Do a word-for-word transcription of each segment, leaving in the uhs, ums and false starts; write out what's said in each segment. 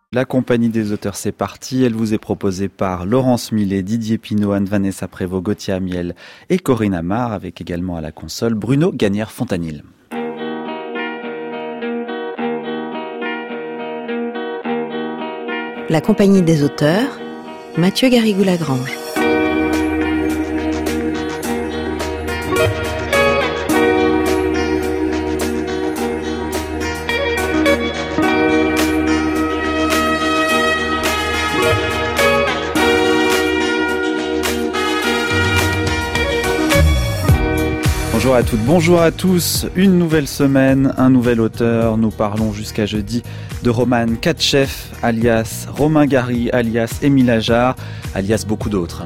La compagnie des auteurs, c'est parti. Elle vous est proposée par Laurence Millet, Didier Pinault, Anne-Vanessa Prévost, Gauthier Amiel et Corinne Amar, avec également à la console Bruno Gagnère-Fontanil. La compagnie des auteurs, Mathieu Garrigou-Lagrange. Bonjour à toutes, bonjour à tous. Une nouvelle semaine, un nouvel auteur. Nous parlons jusqu'à jeudi de Roman Katchev, alias Romain Gary, alias Émile Ajar, alias beaucoup d'autres.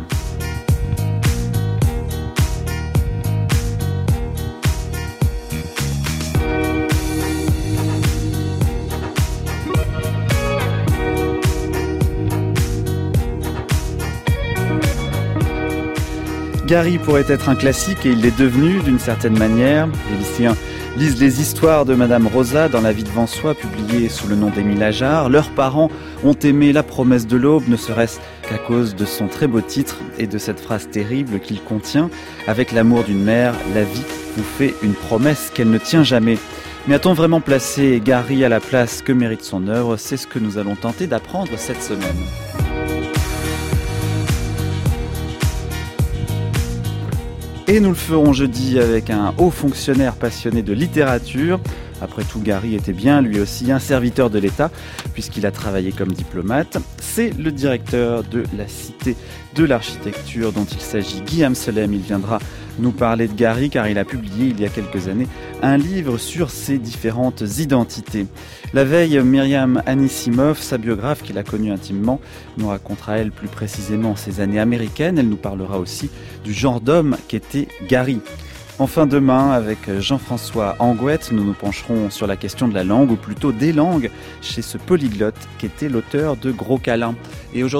Gary pourrait être un classique et il l'est devenu d'une certaine manière. Les lycéens lisent les histoires de Madame Rosa dans La vie devant soi, publiée sous le nom d'Émile Ajar. Leurs parents ont aimé La promesse de l'aube, ne serait-ce qu'à cause de son très beau titre et de cette phrase terrible qu'il contient. Avec l'amour d'une mère, la vie vous fait une promesse qu'elle ne tient jamais. Mais a-t-on vraiment placé Gary à la place que mérite son œuvre ? C'est ce que nous allons tenter d'apprendre cette semaine. Et nous le ferons jeudi avec un haut fonctionnaire passionné de littérature. Après tout, Gary était bien lui aussi un serviteur de l'État, puisqu'il a travaillé comme diplomate. C'est le directeur de la Cité de l'Architecture dont il s'agit, Guy Amselem. Il viendra nous parler de Gary car il a publié il y a quelques années un livre sur ses différentes identités. La veille, Myriam Anissimov, sa biographe qu'il a connue intimement, nous racontera elle plus précisément ses années américaines. Elle nous parlera aussi du genre d'homme qu'était Gary. Enfin demain, avec Jean-François Angouette, nous nous pencherons sur la question de la langue, ou plutôt des langues, chez ce polyglotte qu'était l'auteur de Gros Câlin. Et aujourd'hui ?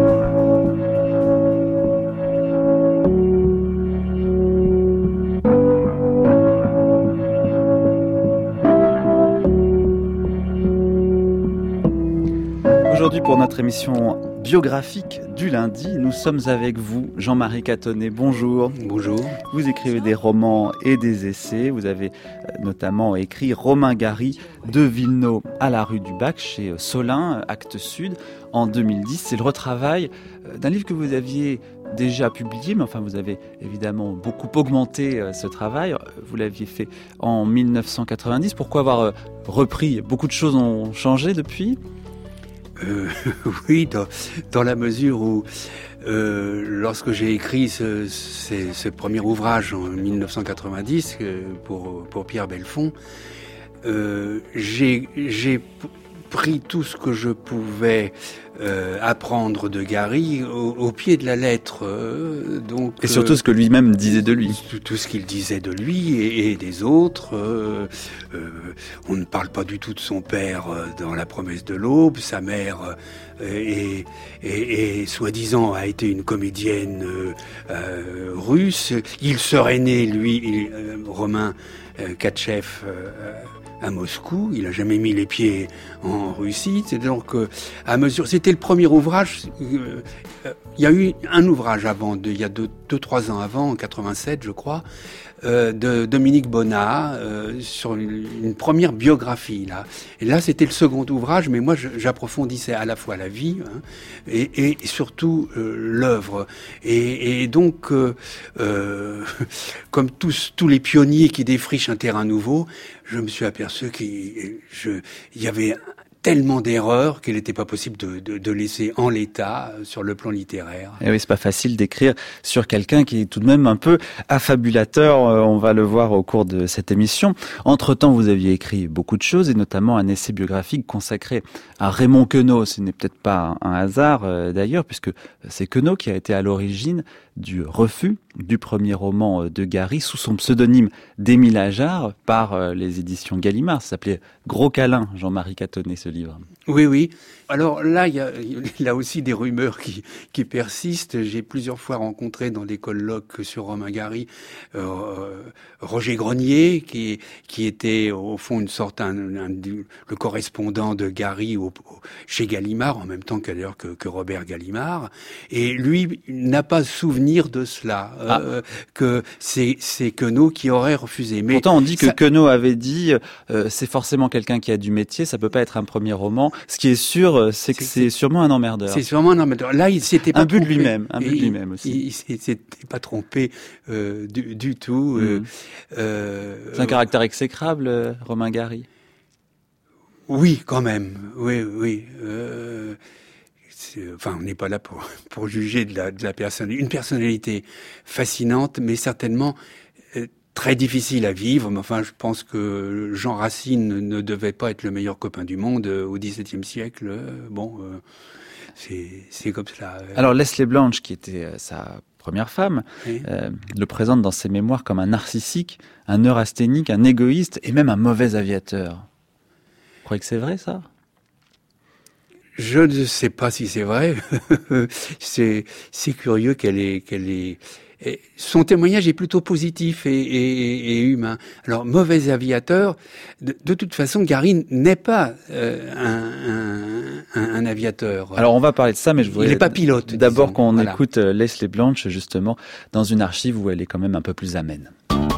Aujourd'hui, pour notre émission biographique du lundi, nous sommes avec vous, Jean-Marie Catonnet. Bonjour. Bonjour. Vous écrivez des romans et des essais. Vous avez notamment écrit Romain Gary de Villeneuve à la rue du Bac chez Solin, Actes Sud, en deux mille dix. C'est le retravail d'un livre que vous aviez déjà publié, mais enfin vous avez évidemment beaucoup augmenté ce travail. Vous l'aviez fait en mille neuf cent quatre-vingt-dix. Pourquoi avoir repris ? Beaucoup de choses ont changé depuis ? Euh, oui, dans, dans la mesure où, euh, lorsque j'ai écrit ce, ce, ce premier ouvrage en mille neuf cent quatre-vingt-dix euh, pour, pour Pierre Belfond, euh, j'ai, j'ai pris tout ce que je pouvais euh, apprendre de Gary au, au pied de la lettre. Euh, donc, et surtout euh, ce que lui-même disait de lui. Tout, tout ce qu'il disait de lui et, et des autres. Euh, euh, on ne parle pas du tout de son père dans La promesse de l'aube. Sa mère euh, est, est, est, soi-disant, a été une comédienne euh, euh, russe. Il serait né, lui, il, euh, Romain euh, Katchev, euh, à Moscou. Il a jamais mis les pieds en Russie. C'est donc euh, à mesure. C'était le premier ouvrage. Euh, euh, il y a eu un ouvrage avant, de, il y a deux, deux, trois ans avant, en quatre-vingt-sept, je crois, euh, de Dominique Bonnat euh, sur une, une première biographie. Là, et là, c'était le second ouvrage, mais moi, je, j'approfondissais à la fois la vie hein, et, et surtout euh, l'œuvre. Et, et donc, euh, euh, comme tous tous les pionniers qui défrichent un terrain nouveau, je me suis aperçu qu'il je, il y avait tellement d'erreurs qu'il n'était pas possible de, de, de laisser en l'état sur le plan littéraire. Et oui, c'est pas facile d'écrire sur quelqu'un qui est tout de même un peu affabulateur. On va le voir au cours de cette émission. Entre-temps, vous aviez écrit beaucoup de choses et notamment un essai biographique consacré à Raymond Queneau. Ce n'est peut-être pas un hasard euh, d'ailleurs, puisque c'est Queneau qui a été à l'origine du refus du premier roman de Gary sous son pseudonyme d'Émile Ajar par les éditions Gallimard. Ça s'appelait Gros Câlin, Jean-Marie Catonnet, ce livre. livre. Oui, oui. Alors là, il y a là aussi des rumeurs qui, qui persistent. J'ai plusieurs fois rencontré dans des colloques sur Romain Gary euh, Roger Grenier, qui, qui était au fond une sorte un, un, le correspondant de Gary au, au, chez Gallimard, en même temps que, d'ailleurs que, que Robert Gallimard. Et lui n'a pas souvenir de cela, ah. euh, que c'est, c'est Queneau qui aurait refusé. Mais pourtant, on dit que ça... Queneau avait dit euh, c'est forcément quelqu'un qui a du métier, ça peut pas être un premier roman. Ce qui est sûr, c'est que c'est, c'est sûrement un emmerdeur. C'est sûrement un emmerdeur. Là, il s'était pas un but trompé. de lui-même, un but de il, lui-même aussi. Il, il s'était pas trompé euh, du, du tout. Euh, mmh. euh, c'est un caractère exécrable, euh, Romain Gary. Oui, quand même. Oui, oui. Euh, enfin, on n'est pas là pour pour juger de la de la personne. Une personnalité fascinante, mais certainement euh, très difficile à vivre, mais enfin, je pense que Jean Racine ne devait pas être le meilleur copain du monde euh, au dix-septième siècle. Euh, bon, euh, c'est, c'est comme cela. Alors, Leslie Blanch, qui était euh, sa première femme, oui. euh, le présente dans ses mémoires comme un narcissique, un neurasthénique, un égoïste et même un mauvais aviateur. Vous croyez que c'est vrai, ça ? Je ne sais pas si c'est vrai. c'est, c'est curieux qu'elle ait, qu'elle ait... Et son témoignage est plutôt positif et, et, et humain. Alors, mauvais aviateur, de, de toute façon, Gary n'est pas euh, un, un, un aviateur. Alors, on va parler de ça, mais je voudrais... Il n'est pas pilote. D'abord disons. qu'on voilà. écoute Leslie Blanch, justement, dans une archive où elle est quand même un peu plus amène.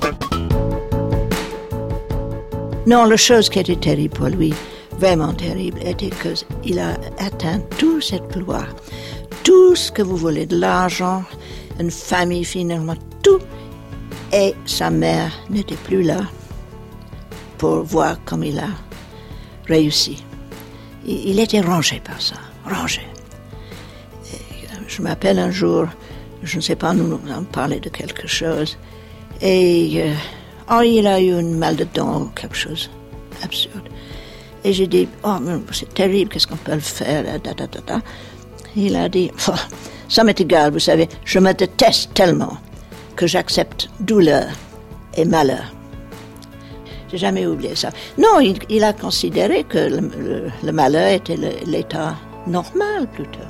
Non, la chose qui était terrible pour lui, vraiment terrible, était qu'il a atteint toute cette gloire. Tout ce que vous voulez, de l'argent, une famille finalement, tout. Et sa mère n'était plus là pour voir comme il a réussi. Il était rongé par ça, rongé. Et je m'appelle un jour, je ne sais pas, nous nous avons parlé de quelque chose, et euh, oh, il a eu une mal de dents ou quelque chose absurde. Et j'ai dit, oh, c'est terrible, qu'est-ce qu'on peut le faire, da, da, da, da. Il a dit, oh, ça m'est égal, vous savez, je me déteste tellement que j'accepte douleur et malheur. J'ai jamais oublié ça. Non, il, il a considéré que le, le, le malheur était le, l'état normal, plutôt.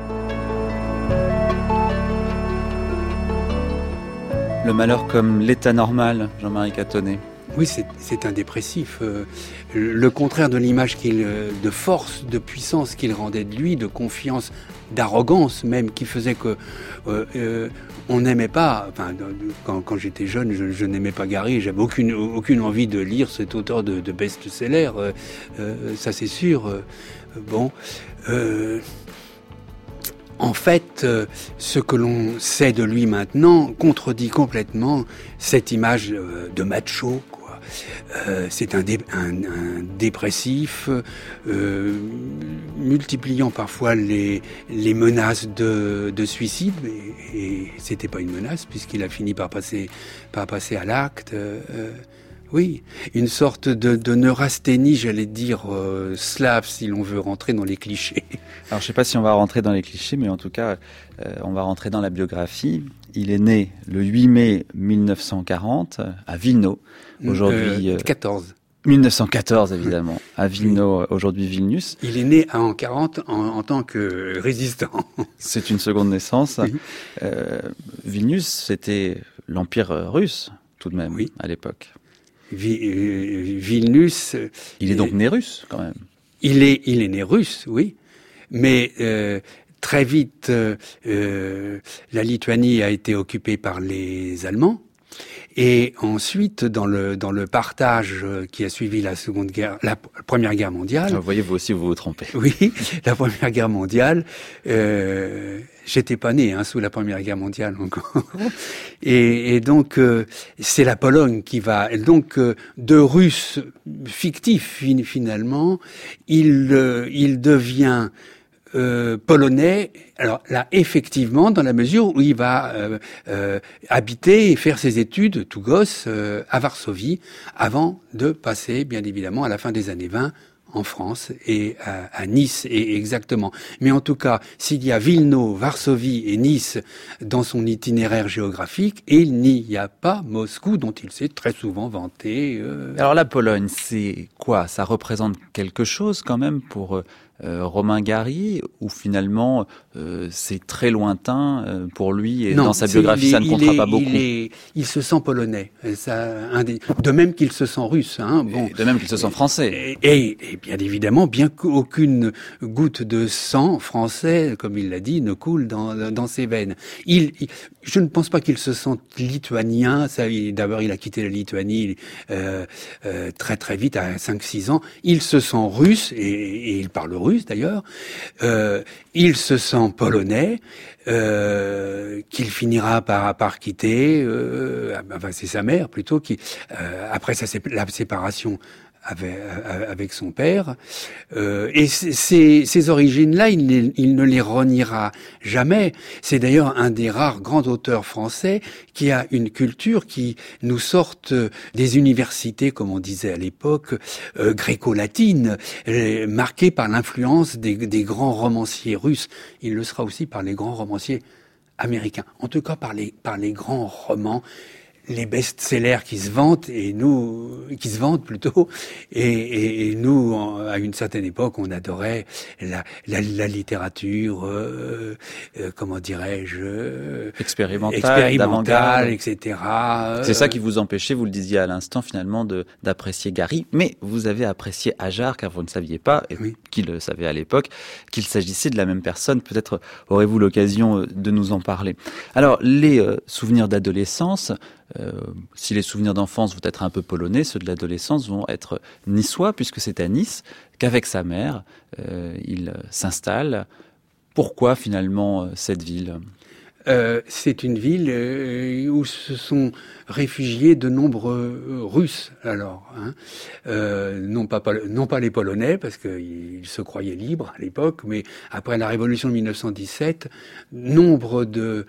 Le malheur comme l'état normal, Jean-Marie Catonnet. Oui, c'est, c'est un dépressif. Euh, le contraire de l'image qu'il, de force, de puissance qu'il rendait de lui, de confiance, d'arrogance même, qui faisait que euh, euh, on n'aimait pas. Enfin, quand, quand j'étais jeune, je, je n'aimais pas Gary. J'avais aucune aucune envie de lire cet auteur de, de best-seller. Euh, euh, ça, c'est sûr. Euh, bon. Euh, En fait, euh, ce que l'on sait de lui maintenant contredit complètement cette image euh, de macho, quoi. Euh, c'est un, dé, un, un dépressif, euh, multipliant parfois les, les menaces de, de suicide, et, et c'était pas une menace puisqu'il a fini par passer, par passer à l'acte. Euh, Oui, une sorte de, de neurasthénie, j'allais dire euh, slave, si l'on veut rentrer dans les clichés. Alors, je ne sais pas si on va rentrer dans les clichés, mais en tout cas, euh, on va rentrer dans la biographie. Il est né le huit mai mille neuf cent quarante à Vilno, aujourd'hui... Euh, quatorze. mille neuf cent quatorze, évidemment, à Vilno, oui. Aujourd'hui Vilnius. Il est né en quarante en, en tant que résistant. C'est une seconde naissance. Oui. Euh, Vilnius, c'était l'Empire russe, tout de même, oui. à l'époque. Vilnius. Il est donc né russe, quand même. Il est, il est né russe, oui. Mais euh, très vite, euh, euh, la Lituanie a été occupée par les Allemands. Et ensuite, dans le dans le partage qui a suivi la seconde guerre, la première guerre mondiale. Vous voyez, vous aussi, vous vous trompez. Oui, la première guerre mondiale. Euh, j'étais pas né hein, sous la première guerre mondiale encore. Et, et donc, euh, c'est la Pologne qui va. Donc, euh, de Russe fictif finalement, il euh, il devient Euh, polonais, alors là, effectivement, dans la mesure où il va euh, euh, habiter et faire ses études, tout gosse, euh, à Varsovie, avant de passer, bien évidemment, à la fin des années vingt, en France et à, à Nice et exactement. Mais en tout cas, s'il y a Villeneuve, Varsovie et Nice dans son itinéraire géographique, il n'y a pas Moscou dont il s'est très souvent vanté. Euh... Alors la Pologne, c'est quoi? Ça représente quelque chose quand même pour euh, Romain Gary, ou finalement euh, c'est très lointain euh, pour lui et non, dans sa biographie est, ça ne comptera est, pas beaucoup. Il, est, il se sent polonais, ça, un des, de même qu'il se sent russe. Hein, bon. Et de même qu'il se sent français. Et, et, et bien évidemment, bien qu'aucune goutte de sang français, comme il l'a dit, ne coule dans, dans ses veines. Il, il, je ne pense pas qu'il se sente lituanien. Ça, d'abord, il a quitté la Lituanie euh, euh, très très vite, à cinq six ans. Il se sent russe, et, et il parle russe d'ailleurs. Euh, il se sent polonais, euh, qu'il finira par, par quitter. Euh, enfin, c'est sa mère plutôt qui, euh, après sa, la séparation avec, avec son père. Euh, et ces, ces origines-là, il, ne, il ne les reniera jamais. C'est d'ailleurs un des rares grands auteurs français qui a une culture qui nous sorte des universités, comme on disait à l'époque, euh, gréco-latines, euh, marquées par l'influence des, des grands romanciers russes. Il le sera aussi par les grands romanciers américains. En tout cas, par les, par les grands romans, les best-sellers qui se vantent et nous, qui se vantent plutôt, et, et, et nous, en, à une certaine époque, on adorait la, la, la littérature, euh, euh, comment dirais-je, euh, expérimentale, expérimentale, et cetera. C'est ça qui vous empêchait, vous le disiez à l'instant, finalement, de d'apprécier Gary, mais vous avez apprécié Ajar, car vous ne saviez pas, et oui. Qui le savait à l'époque, qu'il s'agissait de la même personne. Peut-être aurez-vous l'occasion de nous en parler. Alors, les euh, souvenirs d'adolescence. Euh, si les souvenirs d'enfance vont être un peu polonais, ceux de l'adolescence vont être niçois, puisque c'est à Nice qu'avec sa mère, euh, il s'installe. Pourquoi finalement cette ville ? Euh, c'est une ville euh, où se sont réfugiés de nombreux euh, Russes, alors, hein. euh, non pas non pas les Polonais parce qu'ils se croyaient libres à l'époque, mais après la Révolution de mille neuf cent dix-sept, nombre de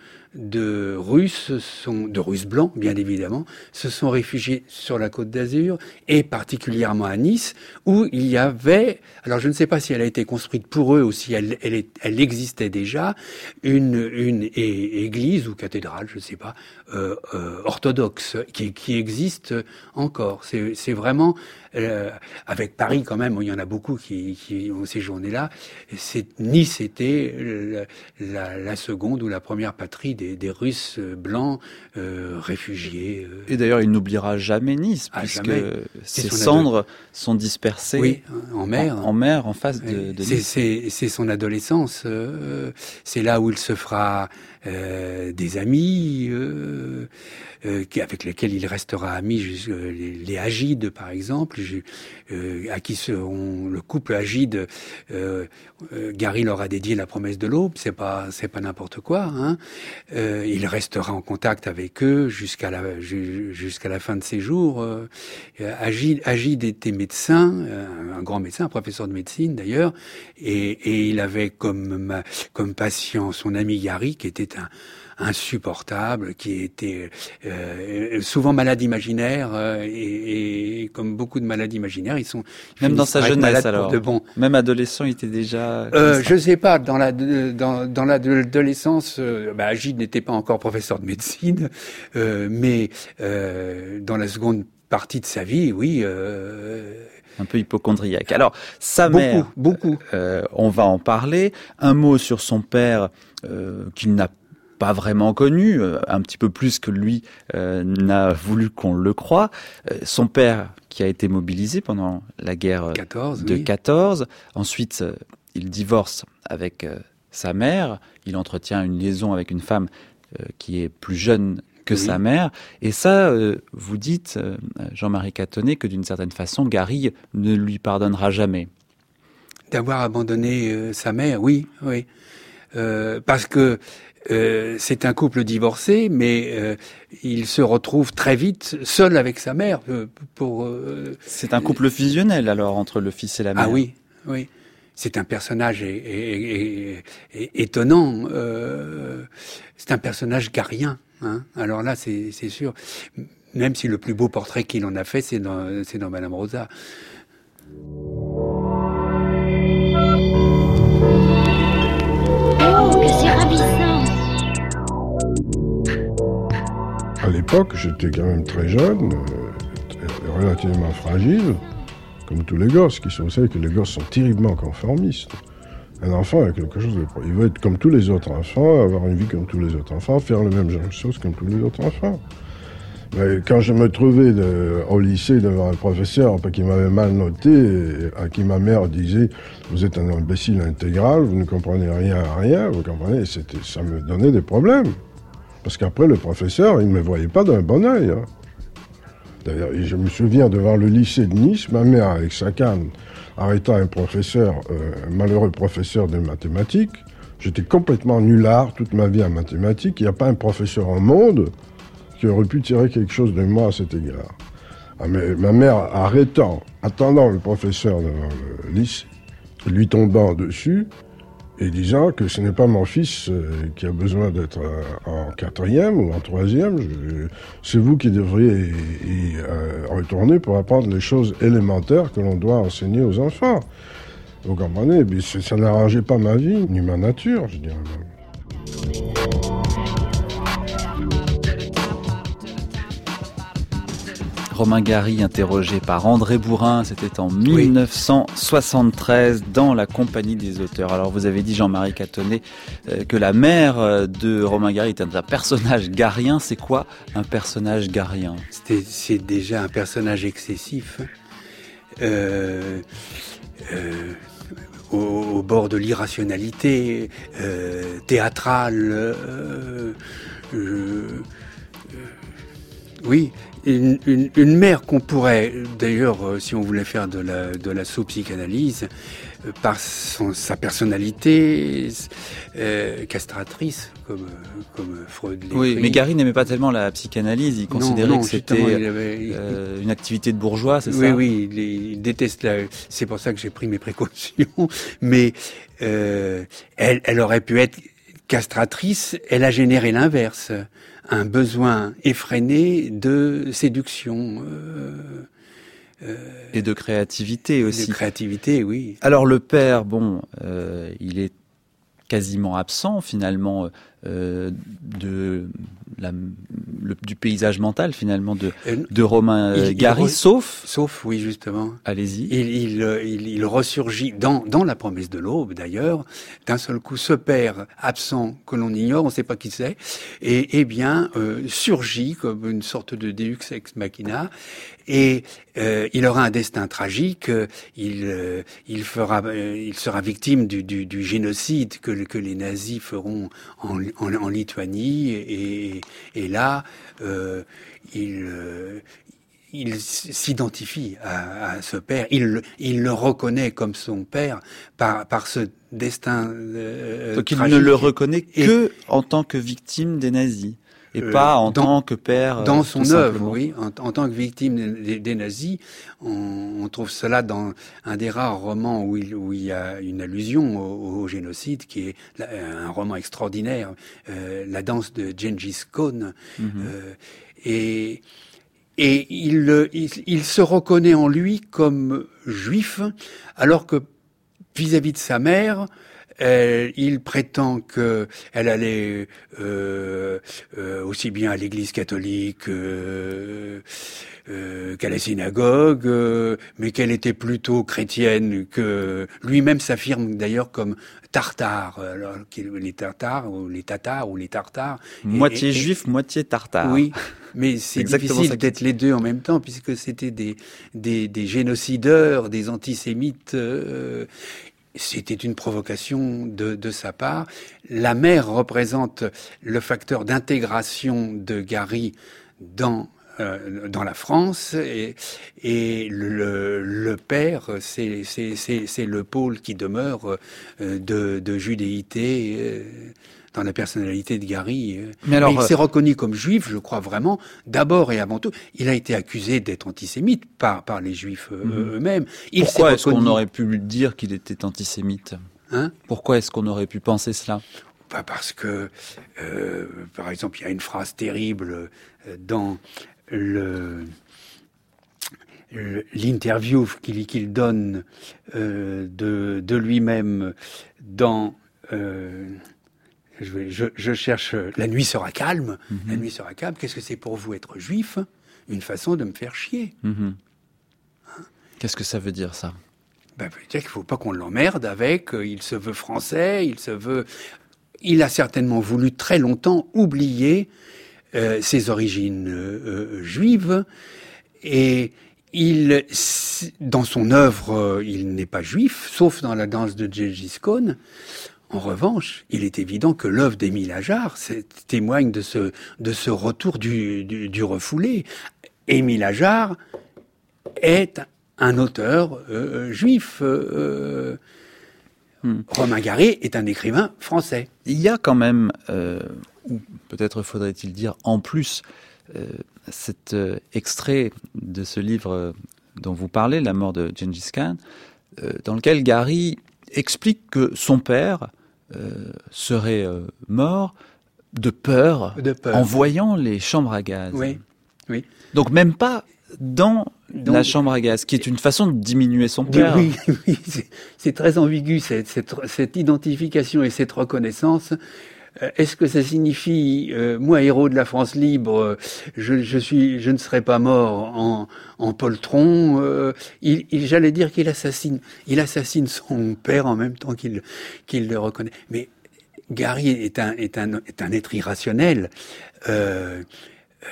de Russes sont de Russes blancs, bien évidemment, se sont réfugiés sur la Côte d'Azur et particulièrement à Nice, où il y avait, alors je ne sais pas si elle a été construite pour eux ou si elle elle, elle existait déjà, une une église ou cathédrale, je ne sais pas, euh, euh, orthodoxe qui qui existe encore. C'est c'est vraiment euh, avec Paris quand même, où il y en a beaucoup qui qui ont séjourné là. C'est Nice était la, la, la seconde ou la première patrie des Des, des Russes blancs euh, réfugiés. Euh. Et d'ailleurs, il n'oubliera jamais Nice, ah, puisque jamais. Ses cendres ado... sont dispersées oui, en mer, en, en mer, en face de, de c'est, Nice. C'est, c'est son adolescence. Euh, c'est là où il se fera euh, des amis, euh, euh, avec lesquels il restera ami, euh, les, les Agides, par exemple, euh, à qui seront le couple Agide. Euh, euh, Gary leur a dédié La promesse de l'aube. C'est pas, c'est pas n'importe quoi. Hein. Euh, il restera en contact avec eux jusqu'à la jusqu'à la fin de ses jours. Euh, Agide, Agide était médecin, un grand médecin, un professeur de médecine d'ailleurs, et, et il avait comme comme patient son ami Gary, qui était un insupportable, qui était euh, souvent malade imaginaire, euh, et, et comme beaucoup de malades imaginaires, ils sont même dans sa jeunesse alors. De bon. Même adolescent, il était déjà. Euh, je sais pas. Dans la dans dans l'adolescence, euh, bah, Agide n'était pas encore professeur de médecine, euh, mais euh, dans la seconde partie de sa vie, oui. Euh, un peu hypocondriaque. Alors, sa beaucoup, mère, beaucoup. Euh, on va en parler. Un mot sur son père euh, qu'il n'a pas vraiment connu, euh, un petit peu plus que lui euh, n'a voulu qu'on le croie. Euh, son père qui a été mobilisé pendant la guerre quatorze, de oui. quatorze. Ensuite, euh, il divorce avec euh, sa mère. Il entretient une liaison avec une femme euh, qui est plus jeune que oui. sa mère. Et ça, euh, vous dites, euh, Jean-Marie Catonnet, que d'une certaine façon, Gary ne lui pardonnera jamais. D'avoir abandonné euh, sa mère, oui, oui. Euh, parce que euh, c'est un couple divorcé, mais euh, il se retrouve très vite seul avec sa mère. Euh, pour. Euh, c'est un couple fusionnel alors entre le fils et la mère. Ah oui, oui. C'est un personnage é- é- é- é- étonnant. Euh, c'est un personnage garien. Hein. Alors là, c'est, c'est sûr. Même si le plus beau portrait qu'il en a fait, c'est dans, c'est dans Madame Rosa. l'époque, j'étais quand même très jeune, euh, relativement fragile, comme tous les gosses, qui sont, vous savez que les gosses sont terriblement conformistes. Un enfant a quelque chose de... Il veut être comme tous les autres enfants, avoir une vie comme tous les autres enfants, faire le même genre de choses comme tous les autres enfants. Mais quand je me trouvais de, au lycée devant un professeur qui m'avait mal noté, et à qui ma mère disait « Vous êtes un imbécile intégral, vous ne comprenez rien à rien », vous comprenez, c'était, ça me donnait des problèmes. Parce qu'après, le professeur, il ne me voyait pas d'un bon œil. Hein. D'ailleurs, je me souviens, devant le lycée de Nice, ma mère, avec sa canne, arrêta un professeur, euh, un malheureux professeur de mathématiques. J'étais complètement nulard toute ma vie en mathématiques. Il n'y a pas un professeur au monde qui aurait pu tirer quelque chose de moi à cet égard. Ah, mais ma mère, arrêtant, attendant le professeur devant le lycée, lui tombant dessus, et disant que ce n'est pas mon fils euh, qui a besoin d'être euh, en quatrième ou en troisième, je, c'est vous qui devriez y, y euh, retourner pour apprendre les choses élémentaires que l'on doit enseigner aux enfants. Vous comprenez? Mais ça n'arrangeait pas ma vie, ni ma nature, je dirais même. Romain Gary, interrogé par André Bourrin, c'était en mille neuf cent soixante-treize dans la Compagnie des auteurs. Alors vous avez dit, Jean-Marie Catonnet, euh, que la mère de Romain Gary était un personnage garien. C'est quoi un personnage garien? C'était, c'est déjà un personnage excessif, euh, euh, au, au bord de l'irrationalité, euh, théâtrale. Euh, euh, oui. Une, une, une mère qu'on pourrait, d'ailleurs, euh, si on voulait faire de la, de la sous-psychanalyse, euh, par son, sa personnalité euh, castratrice, comme, comme Freud l'écrit. Oui, mais Gary n'aimait pas tellement la psychanalyse. Il considérait non, non, que c'était il avait, il, euh, une activité de bourgeois, c'est oui, ça? Oui, oui, il, il déteste la... C'est pour ça que j'ai pris mes précautions. Mais euh, elle, elle aurait pu être castratrice, elle a généré l'inverse. Un besoin effréné de séduction. Euh, euh, et de créativité aussi. De créativité, oui. Alors le père, bon, euh, il est quasiment absent finalement euh, de la, le, du paysage mental finalement de, de Romain il, Gary, il re, sauf... Sauf, oui, justement. Allez-y. Il, il, il, il ressurgit dans, dans La promesse de l'aube, d'ailleurs. D'un seul coup, ce père absent que l'on ignore, on ne sait pas qui c'est, et, et bien euh, surgit comme une sorte de Deus ex machina. Et euh, il aura un destin tragique. Il, euh, il fera, euh, il sera victime du, du, du génocide que, que les nazis feront en, en, en Lituanie. Et, et là, euh, il, euh, il s'identifie à, à ce père. Il, il le reconnaît comme son père par, par ce destin euh, Donc tragique. Il ne le reconnaît que et, en tant que victime des nazis. Et euh, pas en dans, tant que père. Dans son œuvre, simplement. oui. En, en tant que victime des, des nazis, on, on trouve cela dans un des rares romans où il, où il y a une allusion au, au génocide, qui est un roman extraordinaire, euh, La danse de Gengis Khan. Mm-hmm. Euh, et et il, il, il se reconnaît en lui comme juif, alors que vis-à-vis de sa mère, Euh, il prétend que elle allait euh, euh, aussi bien à l'église catholique euh, euh, qu'à la synagogue, euh, mais qu'elle était plutôt chrétienne, que lui-même s'affirme d'ailleurs comme tartare, alors, les tartares ou les tatars ou les tartares. Moitié et, et, juif, moitié tartare. Oui, mais c'est difficile d'être les deux en même temps, puisque c'était des, des, des génocideurs, des antisémites. Euh, C'était une provocation de, de sa part. La mère représente le facteur d'intégration de Gary dans euh, dans la France, et, et le, le père, c'est, c'est, c'est, c'est le pôle qui demeure euh, de, de judéité euh, dans la personnalité de Gary. Mais, alors, Mais il s'est reconnu comme juif, je crois vraiment, d'abord et avant tout. Il a été accusé d'être antisémite par, par les juifs euh, mmh. eux-mêmes. Il Pourquoi s'est est-ce reconnu... qu'on aurait pu lui dire qu'il était antisémite ? Hein ? Pourquoi est-ce qu'on aurait pu penser cela ? Bah parce que, euh, par exemple, il y a une phrase terrible dans le... l'interview qu'il, qu'il donne euh, de, de lui-même dans... Euh, je, vais, je, je cherche, la nuit sera calme, Mm-hmm. la nuit sera calme, qu'est-ce que c'est pour vous être juif? Une façon de me faire chier. Mm-hmm. Qu'est-ce que ça veut dire, ça? Ben, ça veut dire qu'il ne faut pas qu'on l'emmerde avec, euh, il se veut français, il se veut... Il a certainement voulu très longtemps oublier euh, ses origines euh, euh, juives, et il, dans son œuvre, euh, il n'est pas juif, sauf dans la danse de Gengis Khan. En revanche, il est évident que l'œuvre d'Émile Ajar témoigne de ce, de ce retour du, du, du refoulé. Émile Ajar est un auteur euh, juif. Euh, hmm. Romain Gary est un écrivain français. Il y a quand même, euh, ou peut-être faudrait-il dire en plus, euh, cet euh, extrait de ce livre euh, dont vous parlez, La mort de Gengis Khan, euh, dans lequel Gary explique que son père euh, serait euh, mort de peur, de peur, en voyant les chambres à gaz. Oui, oui. Donc même pas dans Donc, la chambre à gaz, qui est une façon de diminuer son père. Oui, oui, c'est, c'est très ambigu cette, cette, cette identification et cette reconnaissance. Euh, est-ce que ça signifie, euh, moi, héros de la France libre, euh, je, je suis, je ne serai pas mort en, en poltron. Euh, il, il, j'allais dire qu'il assassine, il assassine son père en même temps qu'il, qu'il le reconnaît. Mais Gary est un, est un, est un être irrationnel. Euh, euh,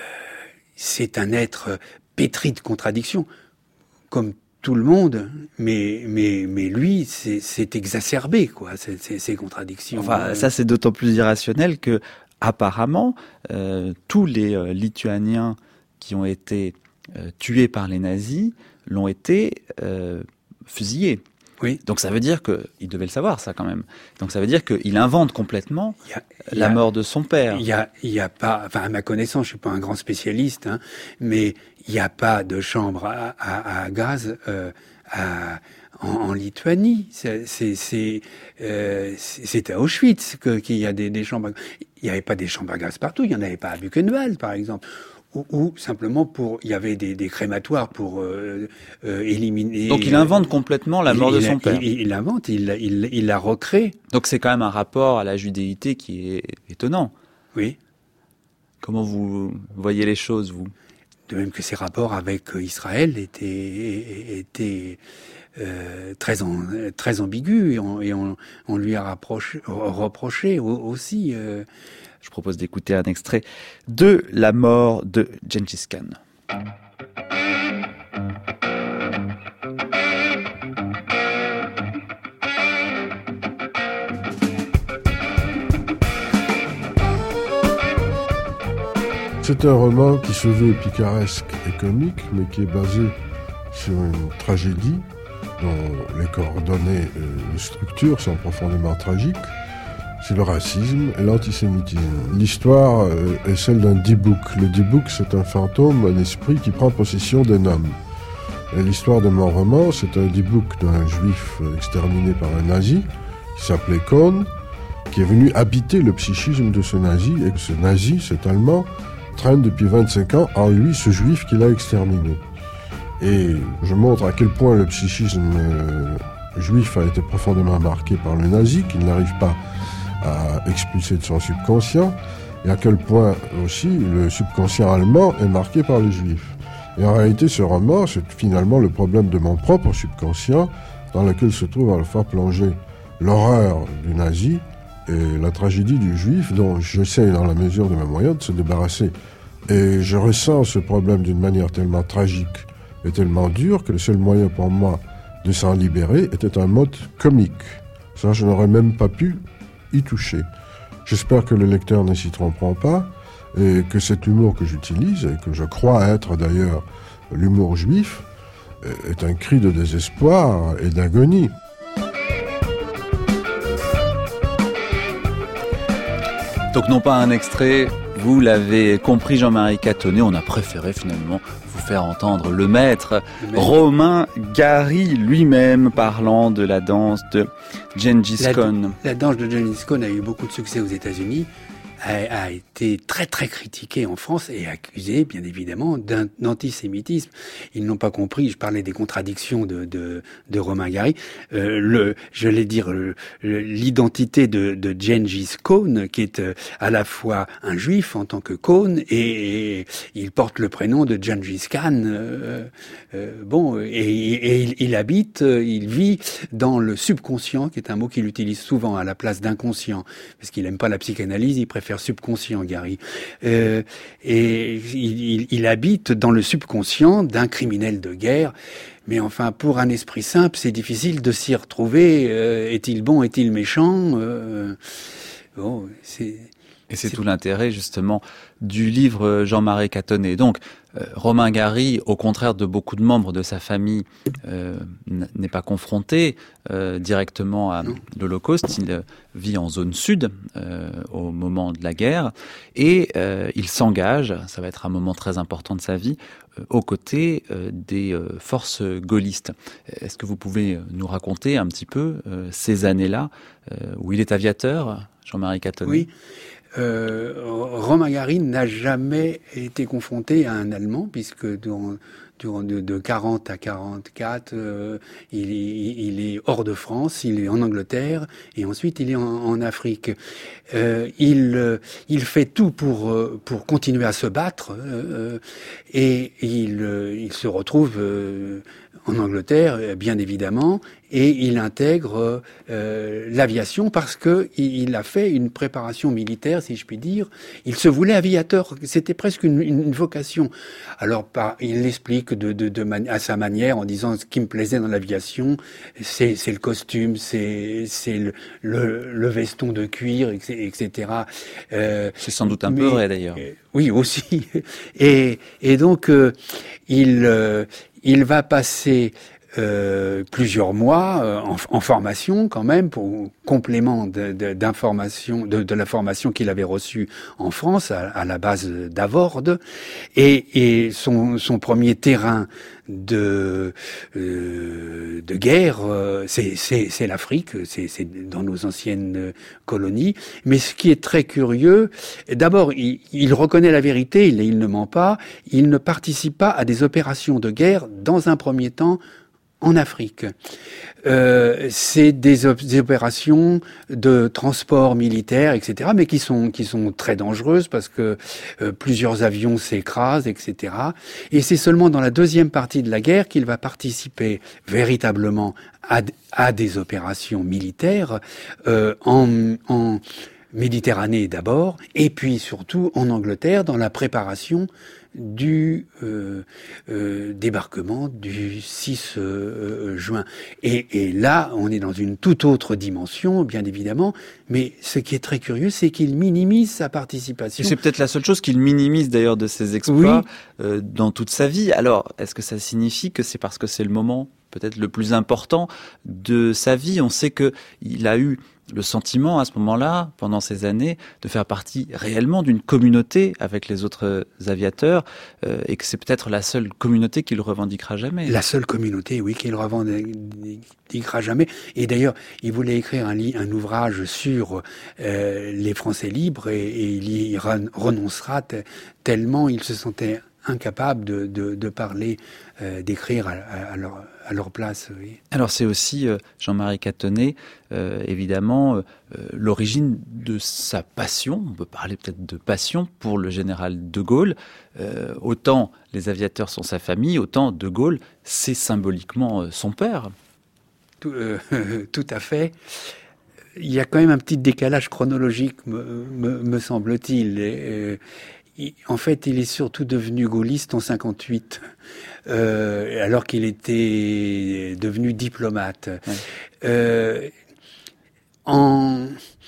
c'est un être pétri de contradictions, comme tout le monde, mais mais mais lui, c'est, c'est exacerbé, quoi, c'est, c'est, ces contradictions. Enfin, ça c'est d'autant plus irrationnel que apparemment euh, tous les euh, Lituaniens qui ont été euh, tués par les nazis l'ont été euh, fusillés. Oui. Donc ça veut dire que il devait le savoir, ça quand même. Donc ça veut dire qu'il invente complètement y a, y la a, mort de son père. Il y a il y a pas, enfin à ma connaissance, je suis pas un grand spécialiste, hein, mais il n'y a pas de chambre à, à, à gaz euh, à, en, en Lituanie. C'est, c'est, c'est, euh, c'est à Auschwitz que, qu'il y a des, des chambres à gaz. Il n'y avait pas des chambres à gaz partout. Il n'y en avait pas à Buchenwald, par exemple. Ou, ou simplement pour, il y avait des, des crématoires pour euh, euh, éliminer. Donc il invente complètement la mort il, de son il, père. Il, il invente, il, il, il la recrée. Donc c'est quand même un rapport à la judéité qui est étonnant. Oui. Comment vous voyez les choses, vous? De même que ses rapports avec Israël étaient, étaient euh, très, en, très ambigus et on, et on, on lui a rapproché, reproché aussi. Euh... Je propose d'écouter un extrait de La mort de Gengis Khan. C'est un roman qui se veut picaresque et comique, mais qui est basé sur une tragédie dont les coordonnées de structure sont profondément tragiques. C'est le racisme et l'antisémitisme. L'histoire est celle d'un Dybbuk. Le Dybbuk, c'est un fantôme, un esprit qui prend possession d'un homme. Et l'histoire de mon roman, c'est un Dybbuk d'un juif exterminé par un nazi, qui s'appelait Kohn, qui est venu habiter le psychisme de ce nazi, et que ce nazi, cet Allemand, traîne depuis vingt-cinq ans en lui ce juif qu'il a exterminé. Et je montre à quel point le psychisme euh, juif a été profondément marqué par le nazi, qu'il n'arrive pas à expulser de son subconscient, et à quel point aussi le subconscient allemand est marqué par les juifs. Et en réalité, ce roman, c'est finalement le problème de mon propre subconscient, dans lequel se trouve à la fois plongé l'horreur du nazi et la tragédie du juif, dont j'essaie, dans la mesure de mes moyens, de se débarrasser. Et je ressens ce problème d'une manière tellement tragique et tellement dure que le seul moyen pour moi de s'en libérer était un mode comique. Ça, je n'aurais même pas pu y toucher. J'espère que les lecteurs ne s'y tromperont pas et que cet humour que j'utilise, et que je crois être d'ailleurs l'humour juif, est un cri de désespoir et d'agonie. Donc non pas un extrait, vous l'avez compris Jean-Marie Catonnet, on a préféré finalement vous faire entendre le maître, le maître. Romain Gary lui-même parlant de la danse de Gengis Khan. La, la danse de Gengis Khan a eu beaucoup de succès aux États-Unis, a, a été très très critiqué en France et accusé, bien évidemment, d'un d'antisémitisme. Ils n'ont pas compris. Je parlais des contradictions de de, de Romain Gary. Euh, le, je vais dire le, le, l'identité de, de Gengis Khan, qui est euh, à la fois un juif en tant que Khan et, et il porte le prénom de Gengis Khan. Euh, euh, bon, et, et il, il habite, il vit dans le subconscient, qui est un mot qu'il utilise souvent à la place d'inconscient, parce qu'il aime pas la psychanalyse, il préfère subconscient, Gary. Euh, et il, il, il habite dans le subconscient d'un criminel de guerre. Mais enfin, pour un esprit simple, c'est difficile de s'y retrouver. Euh, est-il bon, est-il méchant euh, Bon, c'est... Et c'est, c'est tout l'intérêt, justement, du livre Jean-Marie Catonnet. Donc, euh, Romain Gary, au contraire de beaucoup de membres de sa famille, euh, n'est pas confronté euh, directement à non. l'Holocauste. Il euh, vit en zone sud euh, au moment de la guerre et euh, il s'engage, ça va être un moment très important de sa vie, euh, aux côtés euh, des euh, forces gaullistes. Est-ce que vous pouvez nous raconter un petit peu euh, ces années-là euh, où il est aviateur, Jean-Marie Catonnet ? Oui. Euh, Romain Gary n'a jamais été confronté à un Allemand, puisque durant, durant de, de quarante à quarante-quatre, euh, il, est, il est hors de France, il est en Angleterre, et ensuite il est en, en Afrique. Euh, il, euh, il fait tout pour, euh, pour continuer à se battre, euh, et il, euh, il se retrouve euh, en Angleterre, bien évidemment, et il intègre euh, l'aviation parce que il a fait une préparation militaire, si je puis dire. Il se voulait aviateur, c'était presque une, une vocation. Alors, par, il l'explique de, de, de mani- à sa manière en disant ce qui me plaisait dans l'aviation, c'est, c'est le costume, c'est, c'est le, le, le veston de cuir, et cetera. Euh, c'est sans doute un mais, peu vrai d'ailleurs. Euh, oui, aussi. Et, et donc, euh, il, euh, il va passer Euh, plusieurs mois euh, en, en formation quand même pour complément de, de, d'information de, de la formation qu'il avait reçue en France à, à la base d'Avorde et, et son, son premier terrain de euh, de guerre euh, c'est, c'est, c'est l'Afrique, c'est, c'est dans nos anciennes colonies. Mais ce qui est très curieux, d'abord il, il reconnaît la vérité, il, il ne ment pas, il ne participe pas à des opérations de guerre dans un premier temps en Afrique. Euh, c'est des, op- des opérations de transport militaire, et cetera, mais qui sont qui sont très dangereuses parce que euh, plusieurs avions s'écrasent, et cetera. Et c'est seulement dans la deuxième partie de la guerre qu'il va participer véritablement à, à des opérations militaires euh, en, en Méditerranée d'abord, et puis surtout en Angleterre dans la préparation du euh, euh, débarquement du six euh, juin. Et, et là, on est dans une toute autre dimension, bien évidemment, mais ce qui est très curieux, c'est qu'il minimise sa participation. Et c'est peut-être la seule chose qu'il minimise d'ailleurs de ses exploits oui. euh, dans toute sa vie. Alors, est-ce que ça signifie que c'est parce que c'est le moment peut-être le plus important de sa vie ? On sait que il a eu le sentiment à ce moment-là, pendant ces années, de faire partie réellement d'une communauté avec les autres aviateurs euh, et que c'est peut-être la seule communauté qu'il revendiquera jamais. La seule communauté, oui, qu'il revendiquera jamais. Et d'ailleurs, il voulait écrire un, li- un ouvrage sur euh, les Français libres et, et il y renoncera t- tellement il se sentait incapable de, de, de parler, euh, d'écrire à, à, leur, à leur place. Oui. Alors c'est aussi, euh, Jean-Marie Catonnet, euh, évidemment, euh, l'origine de sa passion, on peut parler peut-être de passion pour le général de Gaulle. Euh, autant les aviateurs sont sa famille, autant de Gaulle, c'est symboliquement euh, son père. Tout, euh, tout à fait. Il y a quand même un petit décalage chronologique, me, me, me semble-t-il. Et, euh, En fait, il est surtout devenu gaulliste en cinquante-huit, euh, alors qu'il était devenu diplomate. Ouais. Euh, en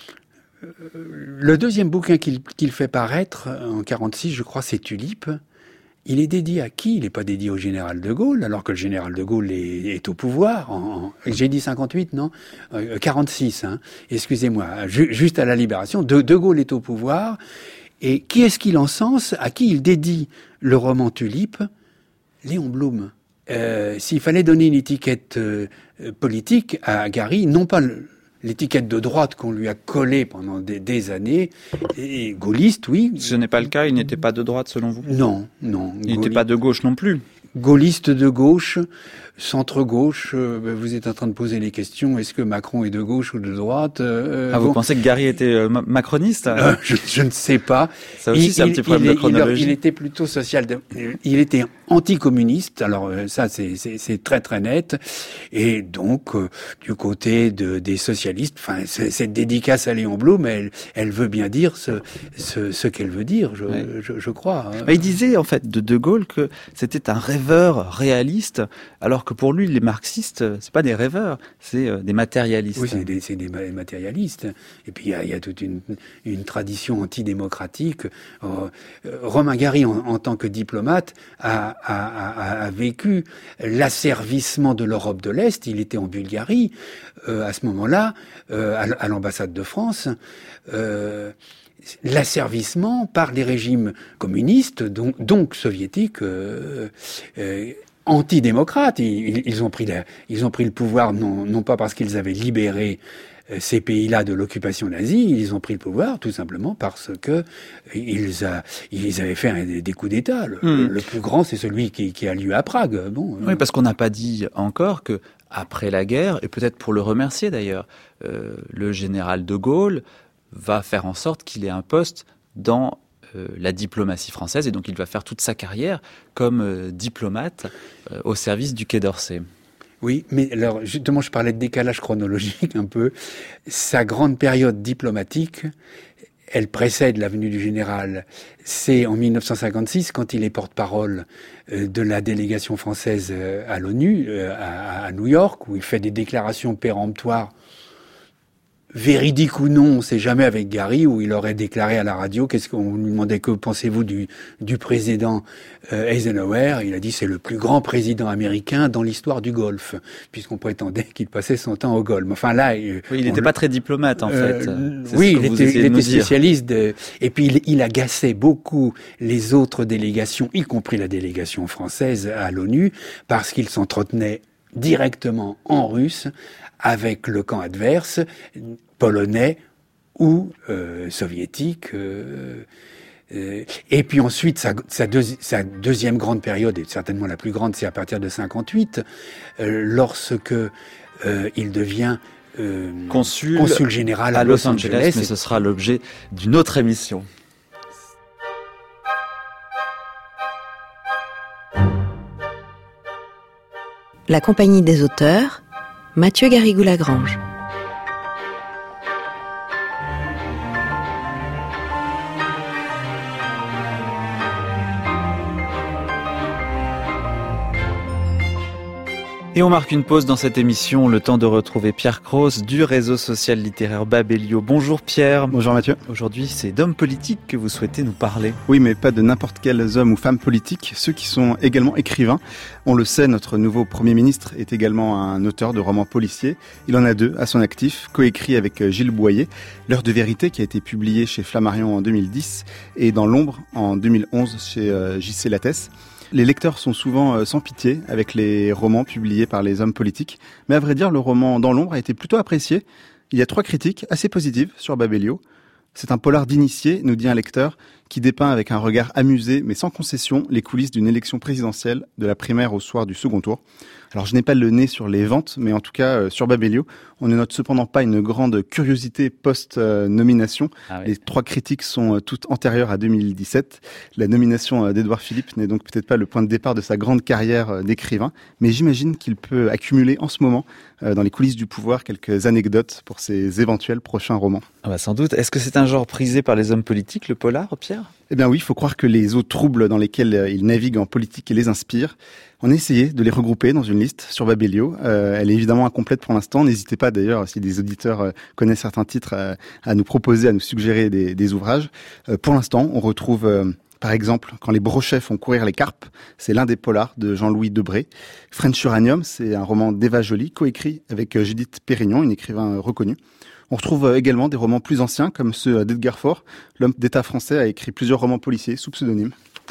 le deuxième bouquin qu'il, qu'il fait paraître en quarante-six, je crois, c'est Tulipe. Il est dédié à qui ? Il n'est pas dédié au général de Gaulle, alors que le général de Gaulle est, est au pouvoir. En, en, j'ai dit cinquante-huit, non euh, quarante-six, hein, excusez-moi. Ju, juste à la Libération, de, de Gaulle est au pouvoir. Et qui est-ce qu'il encense ? À qui il dédie le roman Tulipe ? Léon Blum. Euh, s'il fallait donner une étiquette euh, politique à Gary, non pas le, l'étiquette de droite qu'on lui a collée pendant des, des années. Et gaulliste, oui. Ce n'est pas le cas, il n'était pas de droite selon vous? Non, non. Il n'était pas de gauche non plus? Gaulliste de gauche, centre-gauche, euh, vous êtes en train de poser les questions, est-ce que Macron est de gauche ou de droite? euh, Ah, vous bon. pensez que Gary était euh, ma- macroniste? euh, je, je ne sais pas. Ça aussi, il, c'est un il, petit problème il, de il, chronologie. il était plutôt social, il était anticommuniste, alors euh, ça c'est, c'est, c'est très très net, et donc euh, du côté de, des socialistes, enfin cette dédicace à Léon Blum, elle, elle veut bien dire ce, ce, ce qu'elle veut dire, je, ouais. je, je crois. Bah, il disait en fait de De Gaulle que c'était un rêveur réaliste, alors que pour lui les marxistes c'est pas des rêveurs, c'est euh, des matérialistes. Oui, c'est des, c'est des matérialistes. Et puis il y a, il y a toute une, une tradition antidémocratique. Euh, Romain Gary, en, en tant que diplomate, a, a, a, a vécu l'asservissement de l'Europe de l'Est. Il était en Bulgarie euh, à ce moment-là, euh, à, à l'ambassade de France. Euh, l'asservissement par les régimes communistes, donc, donc soviétiques, euh, euh, antidémocrates. Ils, ils, ont pris la, ils ont pris le pouvoir non, non pas parce qu'ils avaient libéré ces pays-là de l'occupation nazie, ils ont pris le pouvoir tout simplement parce que ils, a, ils avaient fait un, des coups d'État. Le, mmh. le plus grand, c'est celui qui, qui a lieu à Prague. Bon, oui, parce qu'on n'a pas dit encore que après la guerre, et peut-être pour le remercier d'ailleurs, euh, le général de Gaulle va faire en sorte qu'il ait un poste dans euh, la diplomatie française, et donc il va faire toute sa carrière comme euh, diplomate euh, au service du Quai d'Orsay. Oui, mais alors justement, je parlais de décalage chronologique un peu. Sa grande période diplomatique, elle précède la venue du général. C'est en mille neuf cent cinquante-six, quand il est porte-parole euh, de la délégation française euh, à l'ONU, euh, à, à New York, où il fait des déclarations péremptoires, véridique ou non, on ne sait jamais avec Gary, où il aurait déclaré à la radio, qu'est-ce qu'on lui demandait, que pensez-vous du, du président euh, Eisenhower? Il a dit c'est le plus grand président américain dans l'histoire du Golfe, puisqu'on prétendait qu'il passait son temps au Golfe. Enfin là, oui, il n'était pas très diplomate en euh, fait. C'est oui, ce que il vous était, il de était dire. spécialiste de, et puis il, il agaçait beaucoup les autres délégations, y compris la délégation française à l'ONU, parce qu'il s'entretenait directement en russe avec le camp adverse, polonais ou euh, soviétique. Euh, euh, et puis ensuite, sa, sa, deuxi- sa deuxième grande période, et certainement la plus grande, c'est à partir de cinquante-huit, euh, lorsque euh, il devient euh, consul, consul général à, à Los, Los Angeles. Angeles, mais ce sera l'objet d'une autre émission. La compagnie des auteurs, Mathieu Garrigou-Lagrange. Et on marque une pause dans cette émission, le temps de retrouver Pierre Cross du réseau social littéraire Babelio. Bonjour Pierre. Bonjour Mathieu. Aujourd'hui, c'est d'hommes politiques que vous souhaitez nous parler. Oui, mais pas de n'importe quels hommes ou femmes politiques, ceux qui sont également écrivains. On le sait, notre nouveau Premier ministre est également un auteur de romans policiers. Il en a deux à son actif, coécrit avec Gilles Boyer. L'heure de vérité, qui a été publié chez Flammarion en deux mille dix, et Dans l'ombre en deux mille onze chez J C Lattès. Les lecteurs sont souvent sans pitié avec les romans publiés par les hommes politiques. Mais à vrai dire, le roman Dans l'ombre a été plutôt apprécié. Il y a trois critiques assez positives sur Babelio. C'est un polar d'initié, nous dit un lecteur, qui dépeint avec un regard amusé mais sans concession les coulisses d'une élection présidentielle de la primaire au soir du second tour. Alors je n'ai pas le nez sur les ventes, mais en tout cas euh, sur Babelio, on ne note cependant pas une grande curiosité post-nomination. Ah oui. Les trois critiques sont euh, toutes antérieures à deux mille dix-sept. La nomination euh, d'Édouard Philippe n'est donc peut-être pas le point de départ de sa grande carrière euh, d'écrivain, mais j'imagine qu'il peut accumuler en ce moment, euh, dans les coulisses du pouvoir, quelques anecdotes pour ses éventuels prochains romans. Ah bah sans doute. Est-ce que c'est un genre prisé par les hommes politiques, le polar, Pierre ? Eh bien oui, il faut croire que les eaux troubles dans lesquelles il navigue en politique les inspirent. On a essayé de les regrouper dans une liste sur Babelio. Euh, elle est évidemment incomplète pour l'instant. N'hésitez pas d'ailleurs, si des auditeurs euh, connaissent certains titres, euh, à nous proposer, à nous suggérer des, des ouvrages. Euh, pour l'instant, on retrouve euh, par exemple Quand les brochets font courir les carpes. C'est l'un des polars de Jean-Louis Debré. French Uranium, c'est un roman d'Eva Joly, coécrit avec Judith Pérignon, une écrivain reconnue. On retrouve également des romans plus anciens, comme ceux d'Edgar Faure. L'homme d'État français a écrit plusieurs romans policiers sous pseudonyme.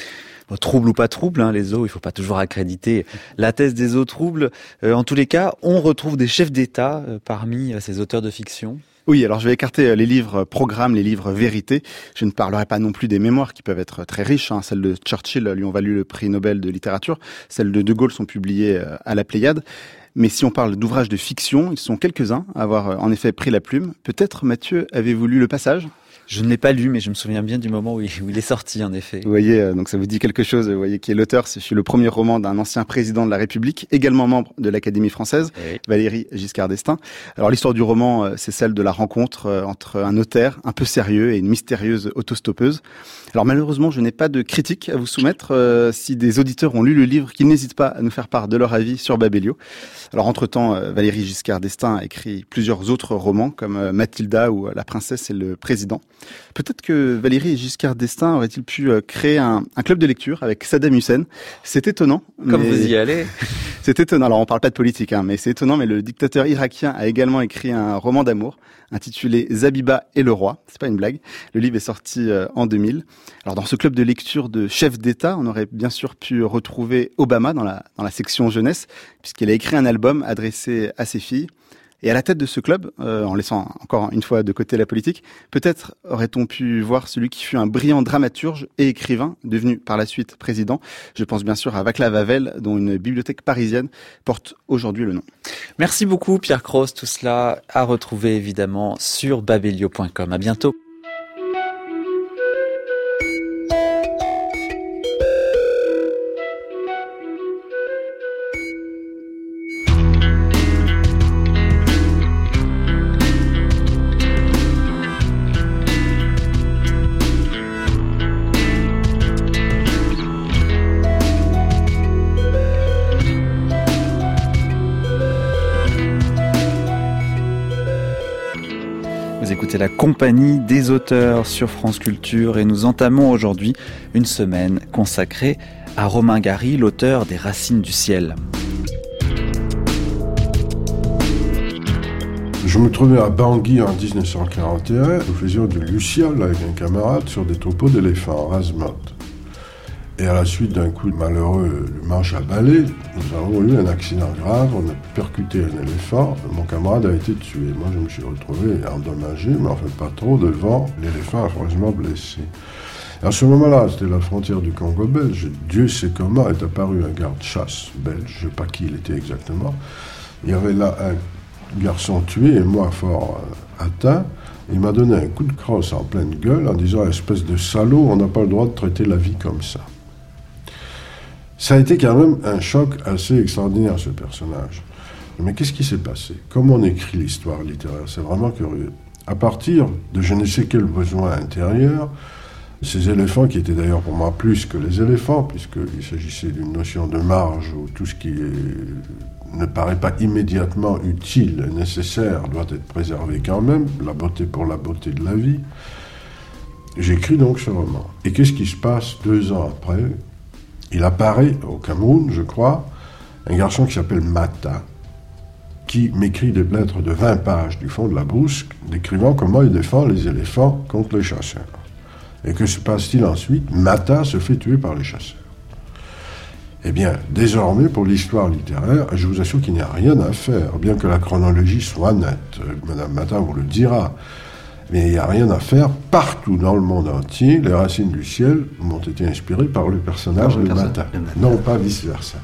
Bon, trouble ou pas trouble, hein, les eaux, il faut pas toujours accréditer la thèse des eaux troubles. Euh, en tous les cas, on retrouve des chefs d'État euh, parmi euh, ces auteurs de fiction. Oui, alors je vais écarter les livres programmes, les livres vérités. Je ne parlerai pas non plus des mémoires qui peuvent être très riches. Hein. Celles de Churchill lui ont valu le prix Nobel de littérature. Celles de De Gaulle sont publiées à la Pléiade. Mais si on parle d'ouvrages de fiction, ils sont quelques-uns à avoir en effet pris la plume. Peut-être, Mathieu, avez-vous lu Le Passage ? Je ne l'ai pas lu, mais je me souviens bien du moment où il, où il est sorti, en effet. Vous voyez, donc ça vous dit quelque chose. Vous voyez qui est l'auteur. C'est le premier roman d'un ancien président de la République, également membre de l'Académie française, oui. Valéry Giscard d'Estaing. Alors l'histoire du roman, c'est celle de la rencontre entre un notaire un peu sérieux et une mystérieuse autostoppeuse. Alors malheureusement, je n'ai pas de critique à vous soumettre. Euh, si des auditeurs ont lu le livre, qu'ils n'hésitent pas à nous faire part de leur avis sur Babelio. Alors entre-temps, euh, Valéry Giscard d'Estaing a écrit plusieurs autres romans, comme euh, Mathilda ou euh, La princesse et le président. Peut-être que Valéry Giscard d'Estaing aurait-il pu euh, créer un, un club de lecture avec Saddam Hussein. C'est étonnant. Comme mais... vous y allez. C'est étonnant. Alors on parle pas de politique, hein, mais c'est étonnant. Mais le dictateur irakien a également écrit un roman d'amour intitulé Zabiba et le roi. C'est pas une blague. Le livre est sorti euh, en deux mille. Alors dans ce club de lecture de chefs d'État, on aurait bien sûr pu retrouver Obama dans la dans la section jeunesse, puisqu'il a écrit un album adressé à ses filles. Et à la tête de ce club, euh, en laissant encore une fois de côté la politique, peut-être aurait-on pu voir celui qui fut un brillant dramaturge et écrivain, devenu par la suite président. Je pense bien sûr à Václav Havel, dont une bibliothèque parisienne porte aujourd'hui le nom. Merci beaucoup Pierre Cros, tout cela à retrouver évidemment sur babelio point com. À bientôt. Vous écoutez la compagnie des auteurs sur France Culture et nous entamons aujourd'hui une semaine consacrée à Romain Gary, l'auteur des Racines du ciel. Je me trouvais à Bangui en dix-neuf cent quarante et un. Nous faisions du luciole avec un camarade sur des troupeaux d'éléphants, Razmot. Et à la suite d'un coup malheureux, le manche à balai, nous avons eu un accident grave, on a percuté un éléphant, mon camarade a été tué. Moi, je me suis retrouvé endommagé, mais en fait pas trop, devant l'éléphant affreusement blessé. Et à ce moment-là, c'était la frontière du Congo belge. Dieu sait comment est apparu un garde-chasse belge, je ne sais pas qui il était exactement. Il y avait là un garçon tué et moi fort euh, atteint. Il m'a donné un coup de crosse en pleine gueule en disant « Espèce de salaud, on n'a pas le droit de traiter la vie comme ça ». Ça a été quand même un choc assez extraordinaire, ce personnage. Mais qu'est-ce qui s'est passé? Comment on écrit l'histoire littéraire? C'est vraiment curieux. À partir de je ne sais quel besoin intérieur, ces éléphants, qui étaient d'ailleurs pour moi plus que les éléphants, puisqu'il s'agissait d'une notion de marge où tout ce qui est, ne paraît pas immédiatement utile, nécessaire, doit être préservé quand même, la beauté pour la beauté de la vie, j'écris donc ce roman. Et qu'est-ce qui se passe deux ans après? Il apparaît au Cameroun, je crois, un garçon qui s'appelle Mata, qui m'écrit des lettres de vingt pages du fond de la brousse, décrivant comment il défend les éléphants contre les chasseurs. Et que se passe-t-il ensuite? Mata se fait tuer par les chasseurs. Eh bien, désormais, pour l'histoire littéraire, je vous assure qu'il n'y a rien à faire, bien que la chronologie soit nette. Madame Mata vous le dira. Mais il n'y a rien à faire. Partout dans le monde entier, les Racines du ciel m'ont été inspirées par le personnage par le de perso- Mata. Non, pas vice-versa.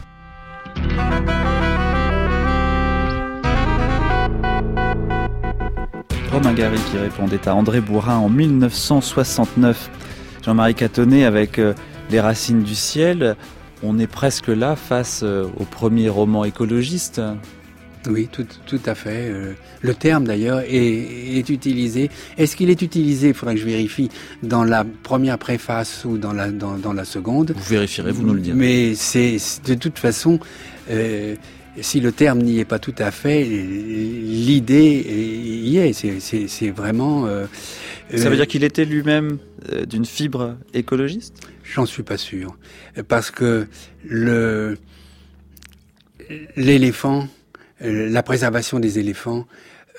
Romain Gary qui répondait à André Bourrin en mille neuf cent soixante-neuf. Jean-Marie Catonnet avec euh, Les Racines du ciel. On est presque là face euh, au premier roman écologiste. Oui, tout, tout à fait. Euh, le terme, d'ailleurs, est, est utilisé. Est-ce qu'il est utilisé, il faudrait que je vérifie, dans la première préface ou dans la, dans, dans la seconde? Vous vérifierez, vous nous le direz. Mais c'est, de toute façon, euh, si le terme n'y est pas tout à fait, l'idée y est. C'est, c'est, c'est vraiment... Euh, Ça veut dire qu'il était lui-même euh, d'une fibre écologiste? J'en suis pas sûr. Parce que le, l'éléphant... la préservation des éléphants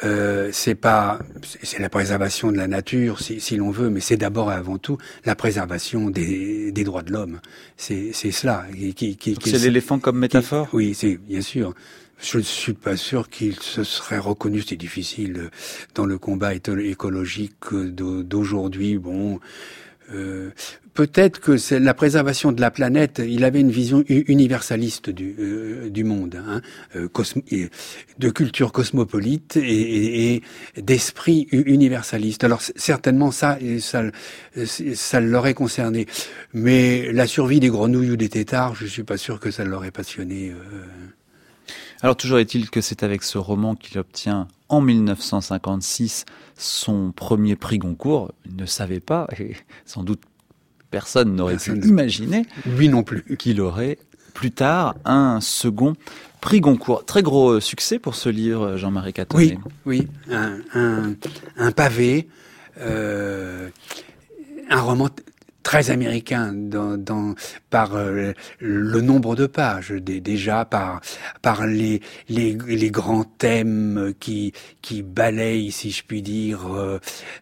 euh, c'est pas, c'est la préservation de la nature, si, si l'on veut, mais c'est d'abord et avant tout la préservation des, des droits de l'homme. C'est, c'est cela. Qui, qui, qui, c'est l'éléphant comme métaphore. Qui, oui, c'est bien sûr. Je ne suis pas sûr qu'il se serait reconnu, c'est difficile, dans le combat écologique d'aujourd'hui. Bon, euh, peut-être que c'est la préservation de la planète, il avait une vision universaliste du, euh, du monde, hein, euh, cosmo, de culture cosmopolite et, et, et d'esprit universaliste. Alors certainement ça, ça, ça l'aurait concerné. Mais la survie des grenouilles ou des têtards, je suis pas sûr que ça l'aurait passionné. Euh... Alors toujours est-il que c'est avec ce roman qu'il obtient en mille neuf cent cinquante-six son premier prix Goncourt. Il ne savait pas, et sans doute personne n'aurait personne pu imaginer, lui non plus, qu'il aurait plus tard un second prix Goncourt. Très gros succès pour ce livre, Jean-Marie Catonnet. Oui, oui, un, un, un pavé, euh, un roman t- très américain dans, dans, par euh, le nombre de pages, des, déjà par, par les, les, les grands thèmes qui, qui balayent, si je puis dire, euh,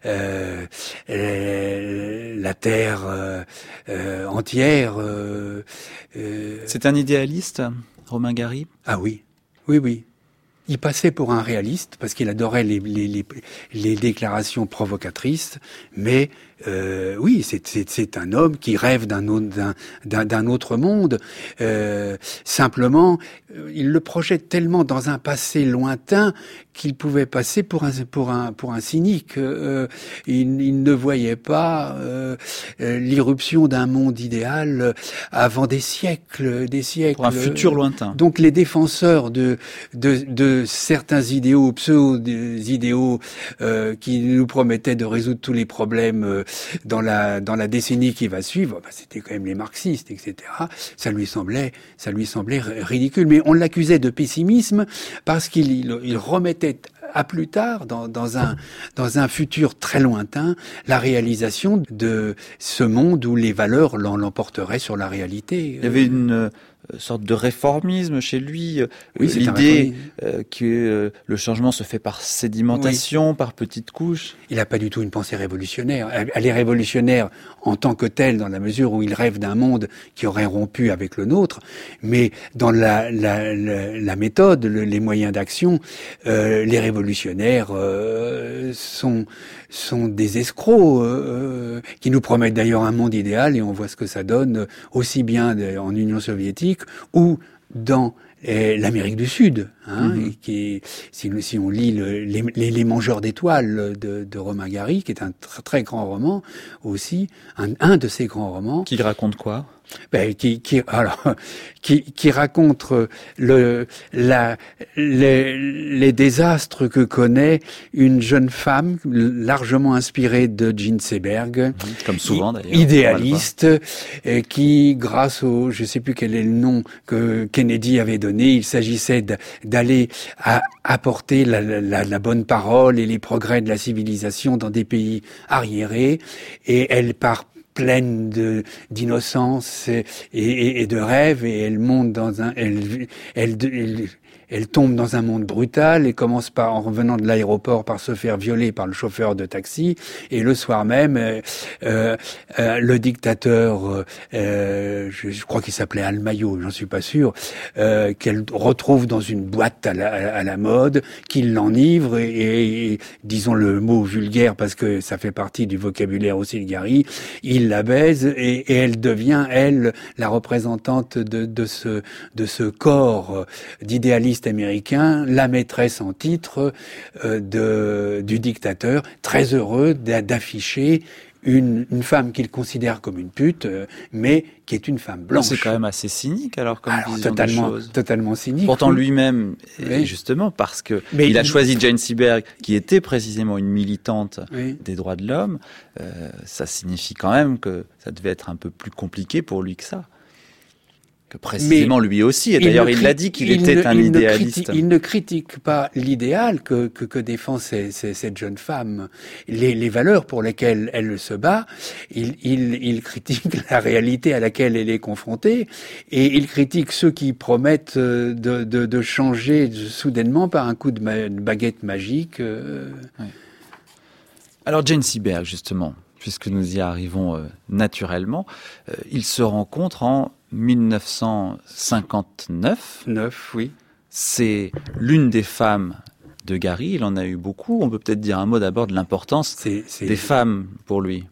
euh, la Terre euh, euh, entière. Euh, euh... C'est un idéaliste, Romain Gary ? Ah oui, oui, oui. Il passait pour un réaliste parce qu'il adorait les, les, les, les déclarations provocatrices, mais euh, oui, c'est, c'est, c'est un homme qui rêve d'un autre, d'un, d'un, d'un autre monde. Euh, simplement, il le projette tellement dans un passé lointain qu'il pouvait passer pour un pour un pour un cynique. Euh, il, il ne voyait pas euh, l'irruption d'un monde idéal avant des siècles, des siècles. Pour un futur lointain. Donc les défenseurs de de, de certains idéaux, pseudo-idéaux euh, qui nous promettaient de résoudre tous les problèmes euh, dans la dans la décennie qui va suivre, bah, c'était quand même les marxistes, et cetera. Ça lui semblait ça lui semblait ridicule. Mais on l'accusait de pessimisme parce qu'il il, il remettait à plus tard, dans, dans un dans un futur très lointain, la réalisation de ce monde où les valeurs l'emporteraient sur la réalité. Il y avait une euh, sorte de réformisme chez lui. Oui, c'est l'idée euh, que euh, le changement se fait par sédimentation, oui. par petites couches. Il n'a pas du tout une pensée révolutionnaire. Elle est révolutionnaire en tant que telle, dans la mesure où il rêve d'un monde qui aurait rompu avec le nôtre, mais dans la, la, la, la méthode, le, les moyens d'action, euh, les révolutionnaires euh, sont, sont des escrocs euh, qui nous promettent d'ailleurs un monde idéal, et on voit ce que ça donne, aussi bien en Union soviétique ou dans et l'Amérique du Sud, hein, mm-hmm. qui, si, si on lit le, les, les, les Mangeurs d'étoiles de, de Romain Gary, qui est un tr- très grand roman aussi, un, un de ces grands romans. Qui raconte quoi ? Ben, qui, qui, alors, qui, qui raconte le, la, les, les désastres que connaît une jeune femme largement inspirée de Jean Seberg, comme souvent d'ailleurs, idéaliste, et qui, grâce au, je sais plus quel est le nom que Kennedy avait donné, il s'agissait d'aller à, apporter la, la, la bonne parole et les progrès de la civilisation dans des pays arriérés, et elle part pleine de d'innocence et, et, et de rêve, et elle monte dans un elle elle, elle Elle tombe dans un monde brutal et commence par, en revenant de l'aéroport, par se faire violer par le chauffeur de taxi. Et le soir même, euh, euh, le dictateur, euh, je, je crois qu'il s'appelait Almayo, j'en suis pas sûr, euh, qu'elle retrouve dans une boîte à la, à la mode, qu'il l'enivre et, et, disons le mot vulgaire parce que ça fait partie du vocabulaire aussi de Gary, il la baise et, et elle devient, elle, la représentante de, de ce, de ce corps d'idéaliste américain, la maîtresse en titre euh, de, du dictateur, très heureux d'afficher une, une femme qu'il considère comme une pute, euh, mais qui est une femme blanche. C'est quand même assez cynique alors comme alors, vision totalement, des choses. Totalement cynique. Pourtant oui. lui-même, oui. justement parce que mais il a choisi Jane Seberg, qui était précisément une militante oui. des droits de l'homme, euh, ça signifie quand même que ça devait être un peu plus compliqué pour lui que ça. que précisément mais lui aussi, et d'ailleurs il, il l'a dit qu'il il était ne, un il idéaliste. Ne critique, il ne critique pas l'idéal que, que, que défend ces, ces, cette jeune femme, les, les valeurs pour lesquelles elle se bat, il, il, il critique la réalité à laquelle elle est confrontée, et il critique ceux qui promettent de, de, de changer soudainement par un coup de, ma, de baguette magique. Euh... Oui. Alors Jane Seberg, justement, puisque nous y arrivons euh, naturellement, euh, ils se rencontrent en dix-neuf cent cinquante-neuf. Neuf, oui. C'est l'une des femmes de Gary. Il en a eu beaucoup. On peut peut-être dire un mot d'abord de l'importance c'est, c'est... des femmes pour lui.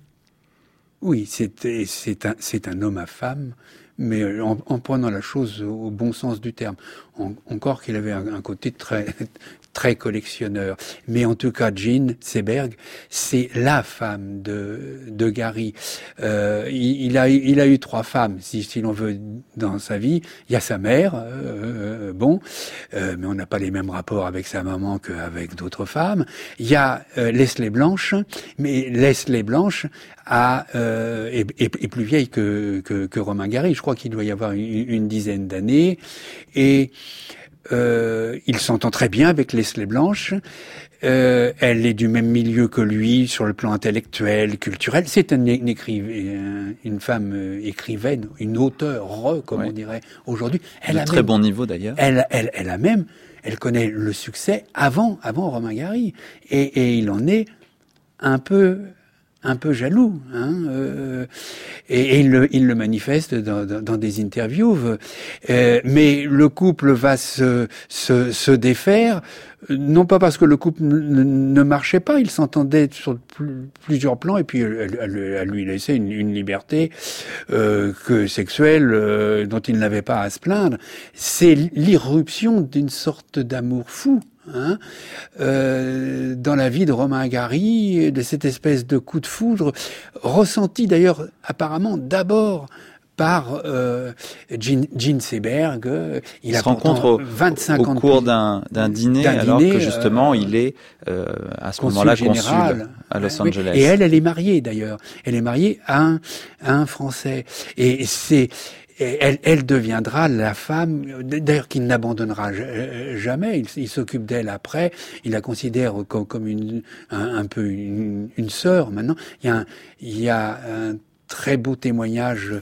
Oui, c'est, c'est, un, c'est un homme à femme, mais en, en prenant la chose au bon sens du terme. En, encore qu'il avait un, un côté très... très collectionneur. Mais en tout cas, Jean Seberg, c'est la femme de, de Gary. Euh, il, il, a, il a eu trois femmes, si, si l'on veut, dans sa vie. Il y a sa mère, euh, bon, euh, mais on n'a pas les mêmes rapports avec sa maman qu'avec d'autres femmes. Il y a euh, Leslie Blanche, mais Leslie Blanche a, euh, est, est, est plus vieille que, que, que Romain Gary. Je crois qu'il doit y avoir une, une dizaine d'années. Et Euh, il s'entend très bien avec Leslie Blanche. Euh, elle est du même milieu que lui sur le plan intellectuel, culturel. C'est un, une, écrivaine, une femme écrivaine, une auteure, comme ouais. on dirait aujourd'hui. Elle de a très même, bon niveau d'ailleurs. Elle, elle, elle a même, elle connaît le succès avant, avant Romain Gary, et, et il en est un peu. un peu jaloux, hein, euh, et, et il, le, il le manifeste dans, dans, dans des interviews. Euh, mais le couple va se, se, se défaire, non pas parce que le couple ne, ne marchait pas, il s'entendait sur plus, plusieurs plans, et puis elle, elle, elle lui laissait une, une liberté euh, que sexuelle euh, dont il n'avait pas à se plaindre. C'est l'irruption d'une sorte d'amour fou. Hein, euh, dans la vie de Romain Gary, de cette espèce de coup de foudre, ressenti d'ailleurs apparemment d'abord par euh, Jean, Jean Seberg. Il, il a se rencontre au, vingt-cinq au, au cours d'un, d'un dîner, d'un alors dîner, que justement euh, il est euh, à ce moment-là consul à Los Angeles. Et elle, elle est mariée d'ailleurs. Elle est mariée à un, à un Français. Et c'est Et elle, elle deviendra la femme, d'ailleurs, qu'il n'abandonnera jamais. Il, il s'occupe d'elle après. Il la considère comme, comme une, un, un peu une, une sœur. Maintenant, il y a un, il y a un très beau témoignage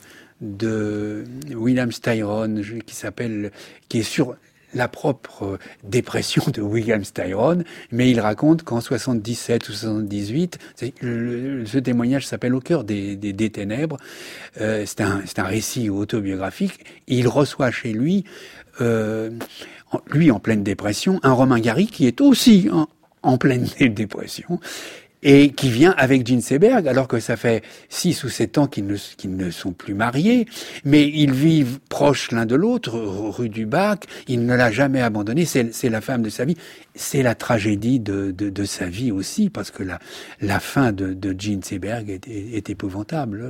de William Styron qui s'appelle, qui est sur la propre dépression de William Styron, mais il raconte qu'en soixante-dix-sept ou soixante-dix-huit, c'est, le, ce témoignage s'appelle Au cœur des, des, des ténèbres, euh, c'est, un, c'est un récit autobiographique, et il reçoit chez lui, euh, lui en pleine dépression, un Romain Gary qui est aussi en, en pleine dépression, et qui vient avec Jean Seberg, alors que ça fait six ou sept ans qu'ils ne, qu'ils ne sont plus mariés, mais ils vivent proches l'un de l'autre, rue du Bac, il ne l'a jamais abandonnée, c'est, c'est la femme de sa vie, c'est la tragédie de, de, de sa vie aussi, parce que la, la fin de, de Jean Seberg est, est, est épouvantable.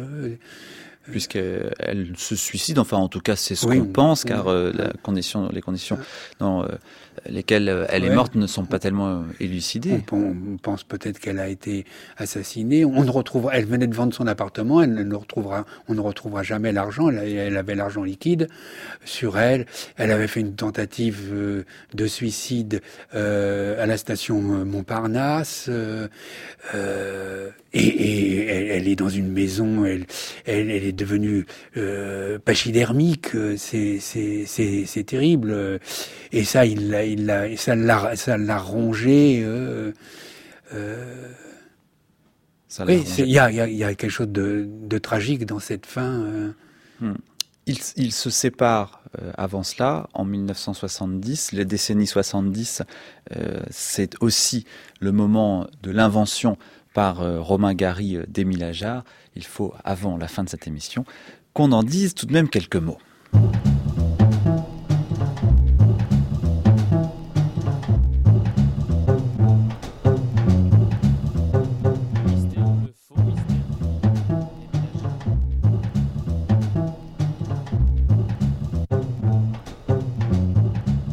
Puisqu'elle se suicide, enfin en tout cas c'est ce oui, qu'on pense, car oui. euh, la condition, les conditions dans euh, lesquelles elle ouais. est morte ne sont pas tellement élucidées. On, on pense peut-être qu'elle a été assassinée. On ne retrouvera, elle venait de vendre son appartement, elle ne retrouvera, on ne retrouvera jamais l'argent. Elle, elle avait l'argent liquide sur elle. Elle avait fait une tentative euh, de suicide euh, à la station Montparnasse. Euh, euh, et, et elle, elle est dans une maison. Elle, elle, elle est devenue euh, pachydermique. C'est, c'est, c'est, c'est terrible. Et ça, il l'a, il l'a, ça l'a, ça l'a rongé. Euh, euh, ça l'a oui, il y a, il y a quelque chose de, de tragique dans cette fin. Euh. Hmm. Ils, ils se séparent euh, avant cela, en dix-neuf cent soixante-dix. La décennie soixante-dix, euh, c'est aussi le moment de l'invention par euh, Romain Gary euh, d'Émile Ajar. Il faut, avant la fin de cette émission, qu'on en dise tout de même quelques mots.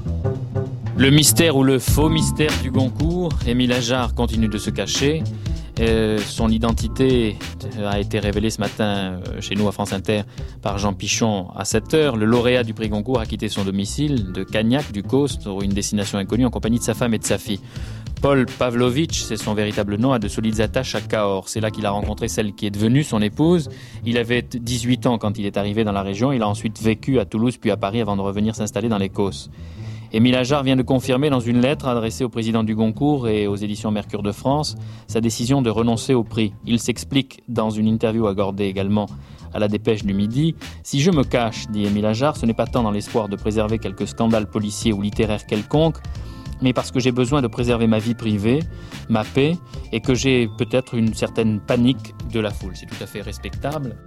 Le mystère ou le faux mystère du Goncourt, Émile Ajar continue de se cacher. Euh, son identité a été révélée ce matin euh, chez nous à France Inter par Jean Pichon à sept heures. Le lauréat du prix Goncourt a quitté son domicile de Cagnac, du Caus, pour une destination inconnue en compagnie de sa femme et de sa fille. Paul Pavlovitch, c'est son véritable nom, a de solides attaches à Cahors. C'est là qu'il a rencontré celle qui est devenue son épouse. Il avait dix-huit ans quand il est arrivé dans la région. Il a ensuite vécu à Toulouse puis à Paris avant de revenir s'installer dans les Causses. Émile Ajar vient de confirmer dans une lettre adressée au président du Goncourt et aux éditions Mercure de France sa décision de renoncer au prix. Il s'explique dans une interview accordée également à la Dépêche du Midi. « Si je me cache, dit Émile Ajar, ce n'est pas tant dans l'espoir de préserver quelques scandales policiers ou littéraires quelconques, mais parce que j'ai besoin de préserver ma vie privée, ma paix, et que j'ai peut-être une certaine panique de la foule. » C'est tout à fait respectable.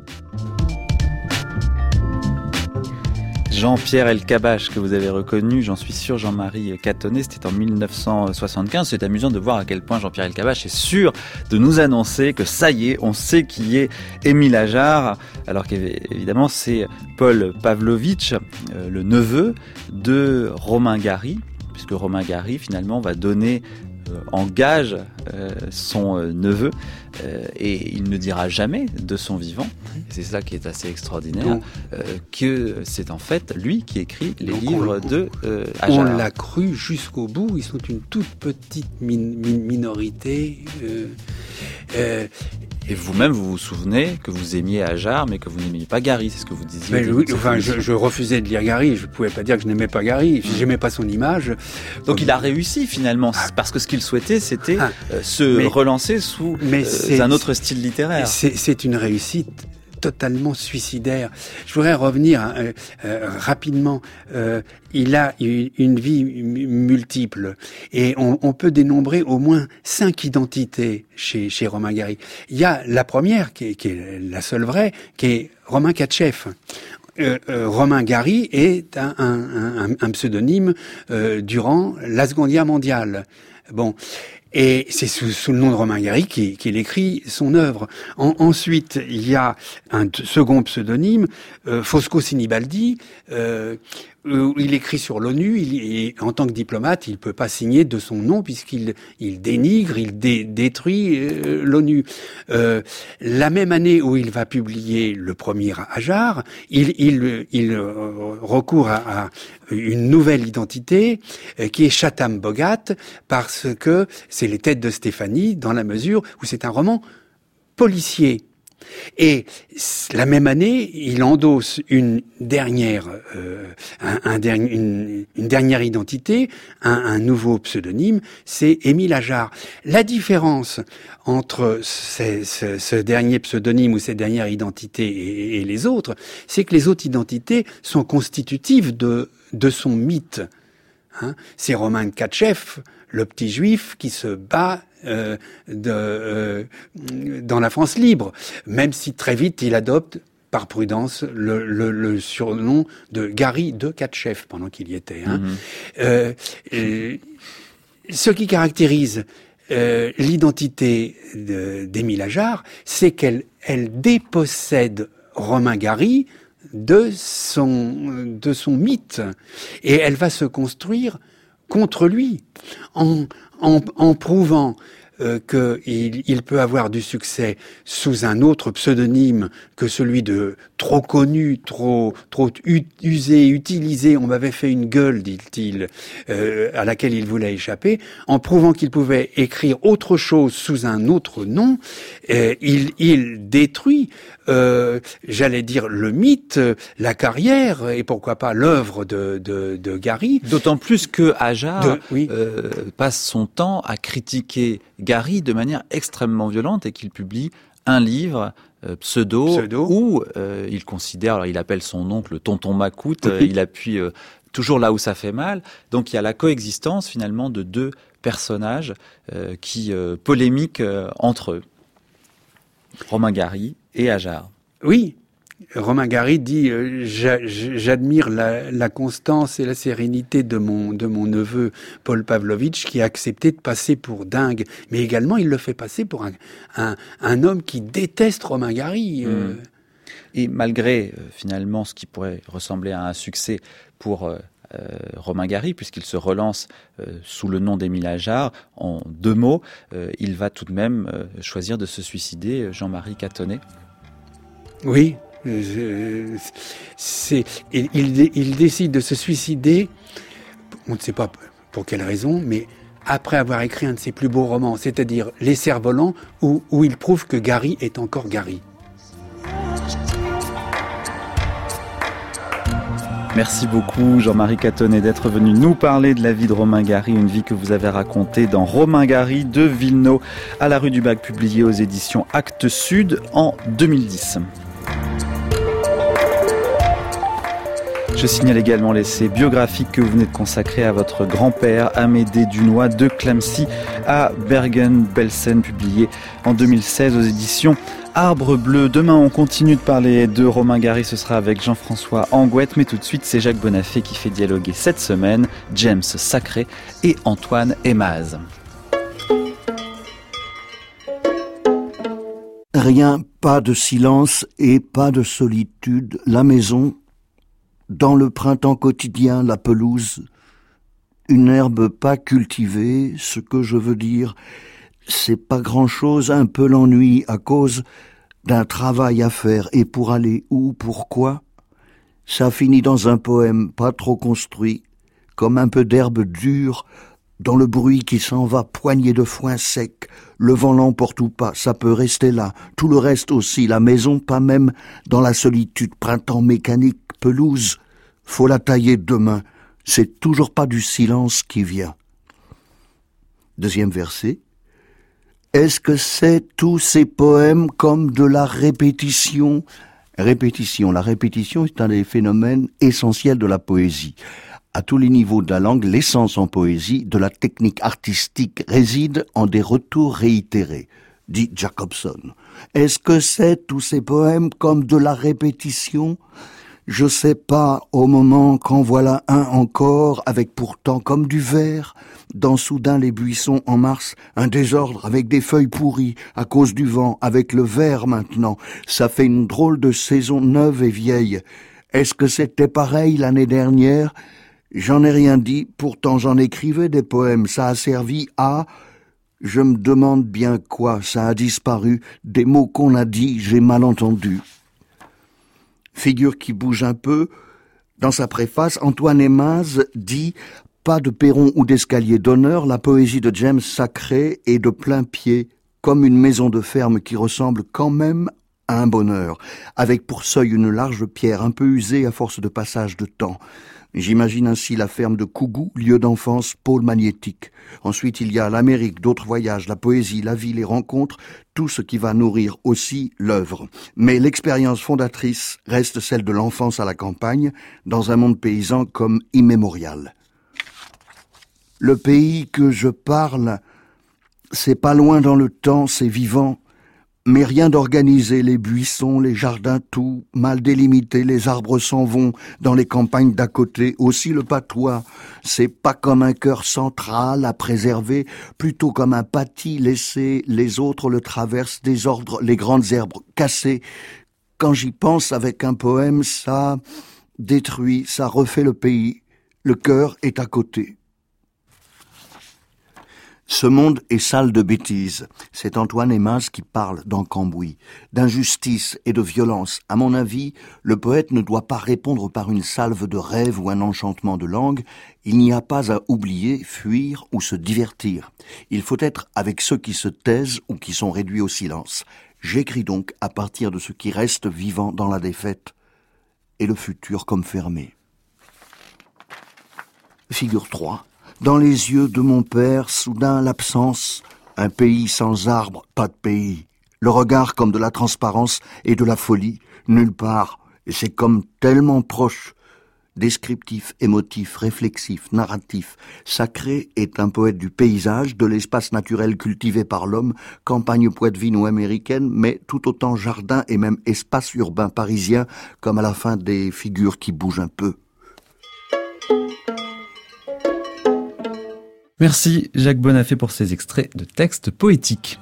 Jean-Pierre Elkabbach, que vous avez reconnu, j'en suis sûr, Jean-Marie Catonnet, c'était en mille neuf cent soixante-quinze. C'est amusant de voir à quel point Jean-Pierre Elkabbach est sûr de nous annoncer que ça y est, on sait qui est Émile Ajar, alors qu'évidemment c'est Paul Pavlovitch, euh, le neveu de Romain Gary, puisque Romain Gary finalement va donner euh, en gage euh, son euh, neveu euh, et il ne dira jamais de son vivant, et c'est ça qui est assez extraordinaire, euh, que c'est en fait lui qui écrit les Donc livres on, de euh, Ajar. On l'a cru jusqu'au bout, ils sont une toute petite min- min- minorité. Euh, euh, Et vous-même, vous vous souvenez que vous aimiez Ajar, mais que vous n'aimiez pas Gary, c'est ce que vous disiez. Mais oui, enfin, je, je refusais de lire Gary. Je ne pouvais pas dire que je n'aimais pas Gary. Je n'aimais pas son image. Donc comme... il a réussi finalement, ah. parce que ce qu'il souhaitait, c'était ah. euh, se mais, relancer sous mais euh, un autre style littéraire. C'est, c'est une réussite totalement suicidaire. Je voudrais revenir euh, euh, rapidement. Euh, il a une, une vie multiple et on, on peut dénombrer au moins cinq identités chez, chez Romain Gary. Il y a la première, qui est, qui est la seule vraie, qui est Romain Katchev. Euh, euh, Romain Gary est un, un, un, un pseudonyme euh, durant la Seconde Guerre mondiale. Bon. Et c'est sous, sous le nom de Romain Gary qu'il, qu'il écrit son œuvre. En, ensuite, il y a un t- second pseudonyme, euh, Fosco Sinibaldi, euh, où il écrit sur l'ONU. Il, et en tant que diplomate, il peut pas signer de son nom puisqu'il il dénigre, il dé, détruit euh, l'ONU. Euh, la même année où il va publier le premier Ajar, il, il, il euh, recourt à, à une nouvelle identité euh, qui est Chatham Bogat, parce que c'est les têtes de Stéphanie, dans la mesure où c'est un roman policier. Et la même année, il endosse une dernière, euh, un, un dernier, une, une dernière identité, un, un nouveau pseudonyme, c'est Émile Ajar. La différence entre ces, ce, ce dernier pseudonyme ou cette dernière identité et, et les autres, c'est que les autres identités sont constitutives de, de son mythe. Hein, c'est Romain Katchev, le petit juif qui se bat euh, de, euh, dans la France libre, même si très vite il adopte par prudence le, le, le surnom de Gary de Katchev pendant qu'il y était. Hein. Mm-hmm. Euh, euh, ce qui caractérise euh, l'identité de, d'Émile Ajar, c'est qu'elle elle dépossède Romain Gary de son de son mythe, et elle va se construire contre lui en en, en prouvant euh, qu'il il peut avoir du succès sous un autre pseudonyme que celui de trop connu, trop trop usé, utilisé. On m'avait fait une gueule, dit-il, euh, à laquelle il voulait échapper. En prouvant qu'il pouvait écrire autre chose sous un autre nom, euh, il il détruit, euh, j'allais dire, le mythe, la carrière et pourquoi pas l'œuvre de de, de Gary. D'autant plus que Ajar de, oui. euh, passe son temps à critiquer Gary de manière extrêmement violente et qu'il publie un livre euh, pseudo, pseudo où euh, il considère, alors il appelle son oncle tonton Macoute, oui. euh, il appuie euh, toujours là où ça fait mal. Donc il y a la coexistence finalement de deux personnages euh, qui euh, polémiquent euh, entre eux, Romain Gary et Ajar. Oui. Romain Gary dit euh, j'a, j'admire la, la constance et la sérénité de mon de mon neveu Paul Pavlovitch qui a accepté de passer pour dingue, mais également il le fait passer pour un un, un homme qui déteste Romain Gary. Euh. Mmh. Et malgré euh, finalement ce qui pourrait ressembler à un succès pour euh, euh, Romain Gary, puisqu'il se relance euh, sous le nom d'Émile Ajar. En deux mots, euh, il va tout de même euh, choisir de se suicider, Jean-Marie Catonnet. Oui, euh, c'est, il, il, il décide de se suicider, on ne sait pas pour quelle raison, mais après avoir écrit un de ses plus beaux romans, c'est-à-dire Les Cerfs-Volants, où, où il prouve que Gary est encore Gary. Merci beaucoup Jean-Marie Catonnet d'être venu nous parler de la vie de Romain Gary, une vie que vous avez racontée dans Romain Gary de Villeneuve à la rue du Bac, publié aux éditions Actes Sud en deux mille dix. Je signale également l'essai biographique que vous venez de consacrer à votre grand-père, Amédée Dunois de Clamecy à Bergen-Belsen, publié en deux mille seize aux éditions Arbre Bleu. Demain, on continue de parler de Romain Gary, ce sera avec Jean-François Angouette, mais tout de suite, c'est Jacques Bonafé qui fait dialoguer cette semaine James Sacré et Antoine Aymaz. Rien, pas de silence et pas de solitude. La maison, dans le printemps quotidien, la pelouse, une herbe pas cultivée, ce que je veux dire, c'est pas grand-chose, un peu l'ennui à cause d'un travail à faire. Et pour aller où, pourquoi? Ça finit dans un poème pas trop construit, comme un peu d'herbe dure, dans le bruit qui s'en va, poignée de foin sec. Le vent l'emporte ou pas, ça peut rester là. Tout le reste aussi, la maison, pas même dans la solitude. Printemps mécanique, pelouse, faut la tailler demain. C'est toujours pas du silence qui vient. Deuxième verset. Est-ce que c'est tous ces poèmes comme de la répétition? Répétition. La répétition est un des phénomènes essentiels de la poésie. À tous les niveaux de la langue, l'essence en poésie de la technique artistique réside en des retours réitérés, dit Jacobson. Est-ce que c'est tous ces poèmes comme de la répétition? Je sais pas, au moment qu'en voilà un encore, avec pourtant comme du vert, dans soudain les buissons en mars, un désordre avec des feuilles pourries, à cause du vent, avec le vert maintenant, ça fait une drôle de saison neuve et vieille. Est-ce que c'était pareil l'année dernière? J'en ai rien dit, pourtant j'en écrivais des poèmes, ça a servi à... Je me demande bien quoi, ça a disparu, des mots qu'on a dit, j'ai mal entendu. Figure qui bouge un peu. Dans sa préface, Antoine Aymaz dit « Pas de perron ou d'escalier d'honneur, la poésie de James Sacré est de plein pied, comme une maison de ferme qui ressemble quand même à un bonheur, avec pour seuil une large pierre un peu usée à force de passage de temps. J'imagine ainsi la ferme de Kougou, lieu d'enfance, pôle magnétique. Ensuite, il y a l'Amérique, d'autres voyages, la poésie, la vie, les rencontres, tout ce qui va nourrir aussi l'œuvre. Mais l'expérience fondatrice reste celle de l'enfance à la campagne, dans un monde paysan comme immémorial. Le pays que je parle, c'est pas loin dans le temps, c'est vivant, mais rien d'organisé, les buissons, les jardins, tout mal délimité, les arbres s'en vont dans les campagnes d'à côté, aussi le patois, c'est pas comme un cœur central à préserver, plutôt comme un patis laissé, les autres le traversent, désordre, les grandes herbes cassées. Quand j'y pense avec un poème, ça détruit, ça refait le pays, le cœur est à côté. Ce monde est sale de bêtises. C'est Antoine Aymaz qui parle dans Cambouis. D'injustice et de violence. À mon avis, le poète ne doit pas répondre par une salve de rêve ou un enchantement de langue. Il n'y a pas à oublier, fuir ou se divertir. Il faut être avec ceux qui se taisent ou qui sont réduits au silence. J'écris donc à partir de ce qui reste vivant dans la défaite et le futur comme fermé. Figure trois. Dans les yeux de mon père, soudain l'absence, un pays sans arbres, pas de pays. Le regard comme de la transparence et de la folie, nulle part, et c'est comme tellement proche. Descriptif, émotif, réflexif, narratif. Sacré est un poète du paysage, de l'espace naturel cultivé par l'homme, campagne poitevine ou américaine, mais tout autant jardin et même espace urbain parisien, comme à la fin des figures qui bougent un peu. Merci Jacques Bonafé pour ces extraits de textes poétiques.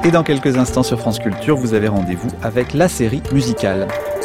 Et dans quelques instants sur France Culture, vous avez rendez-vous avec la série musicale.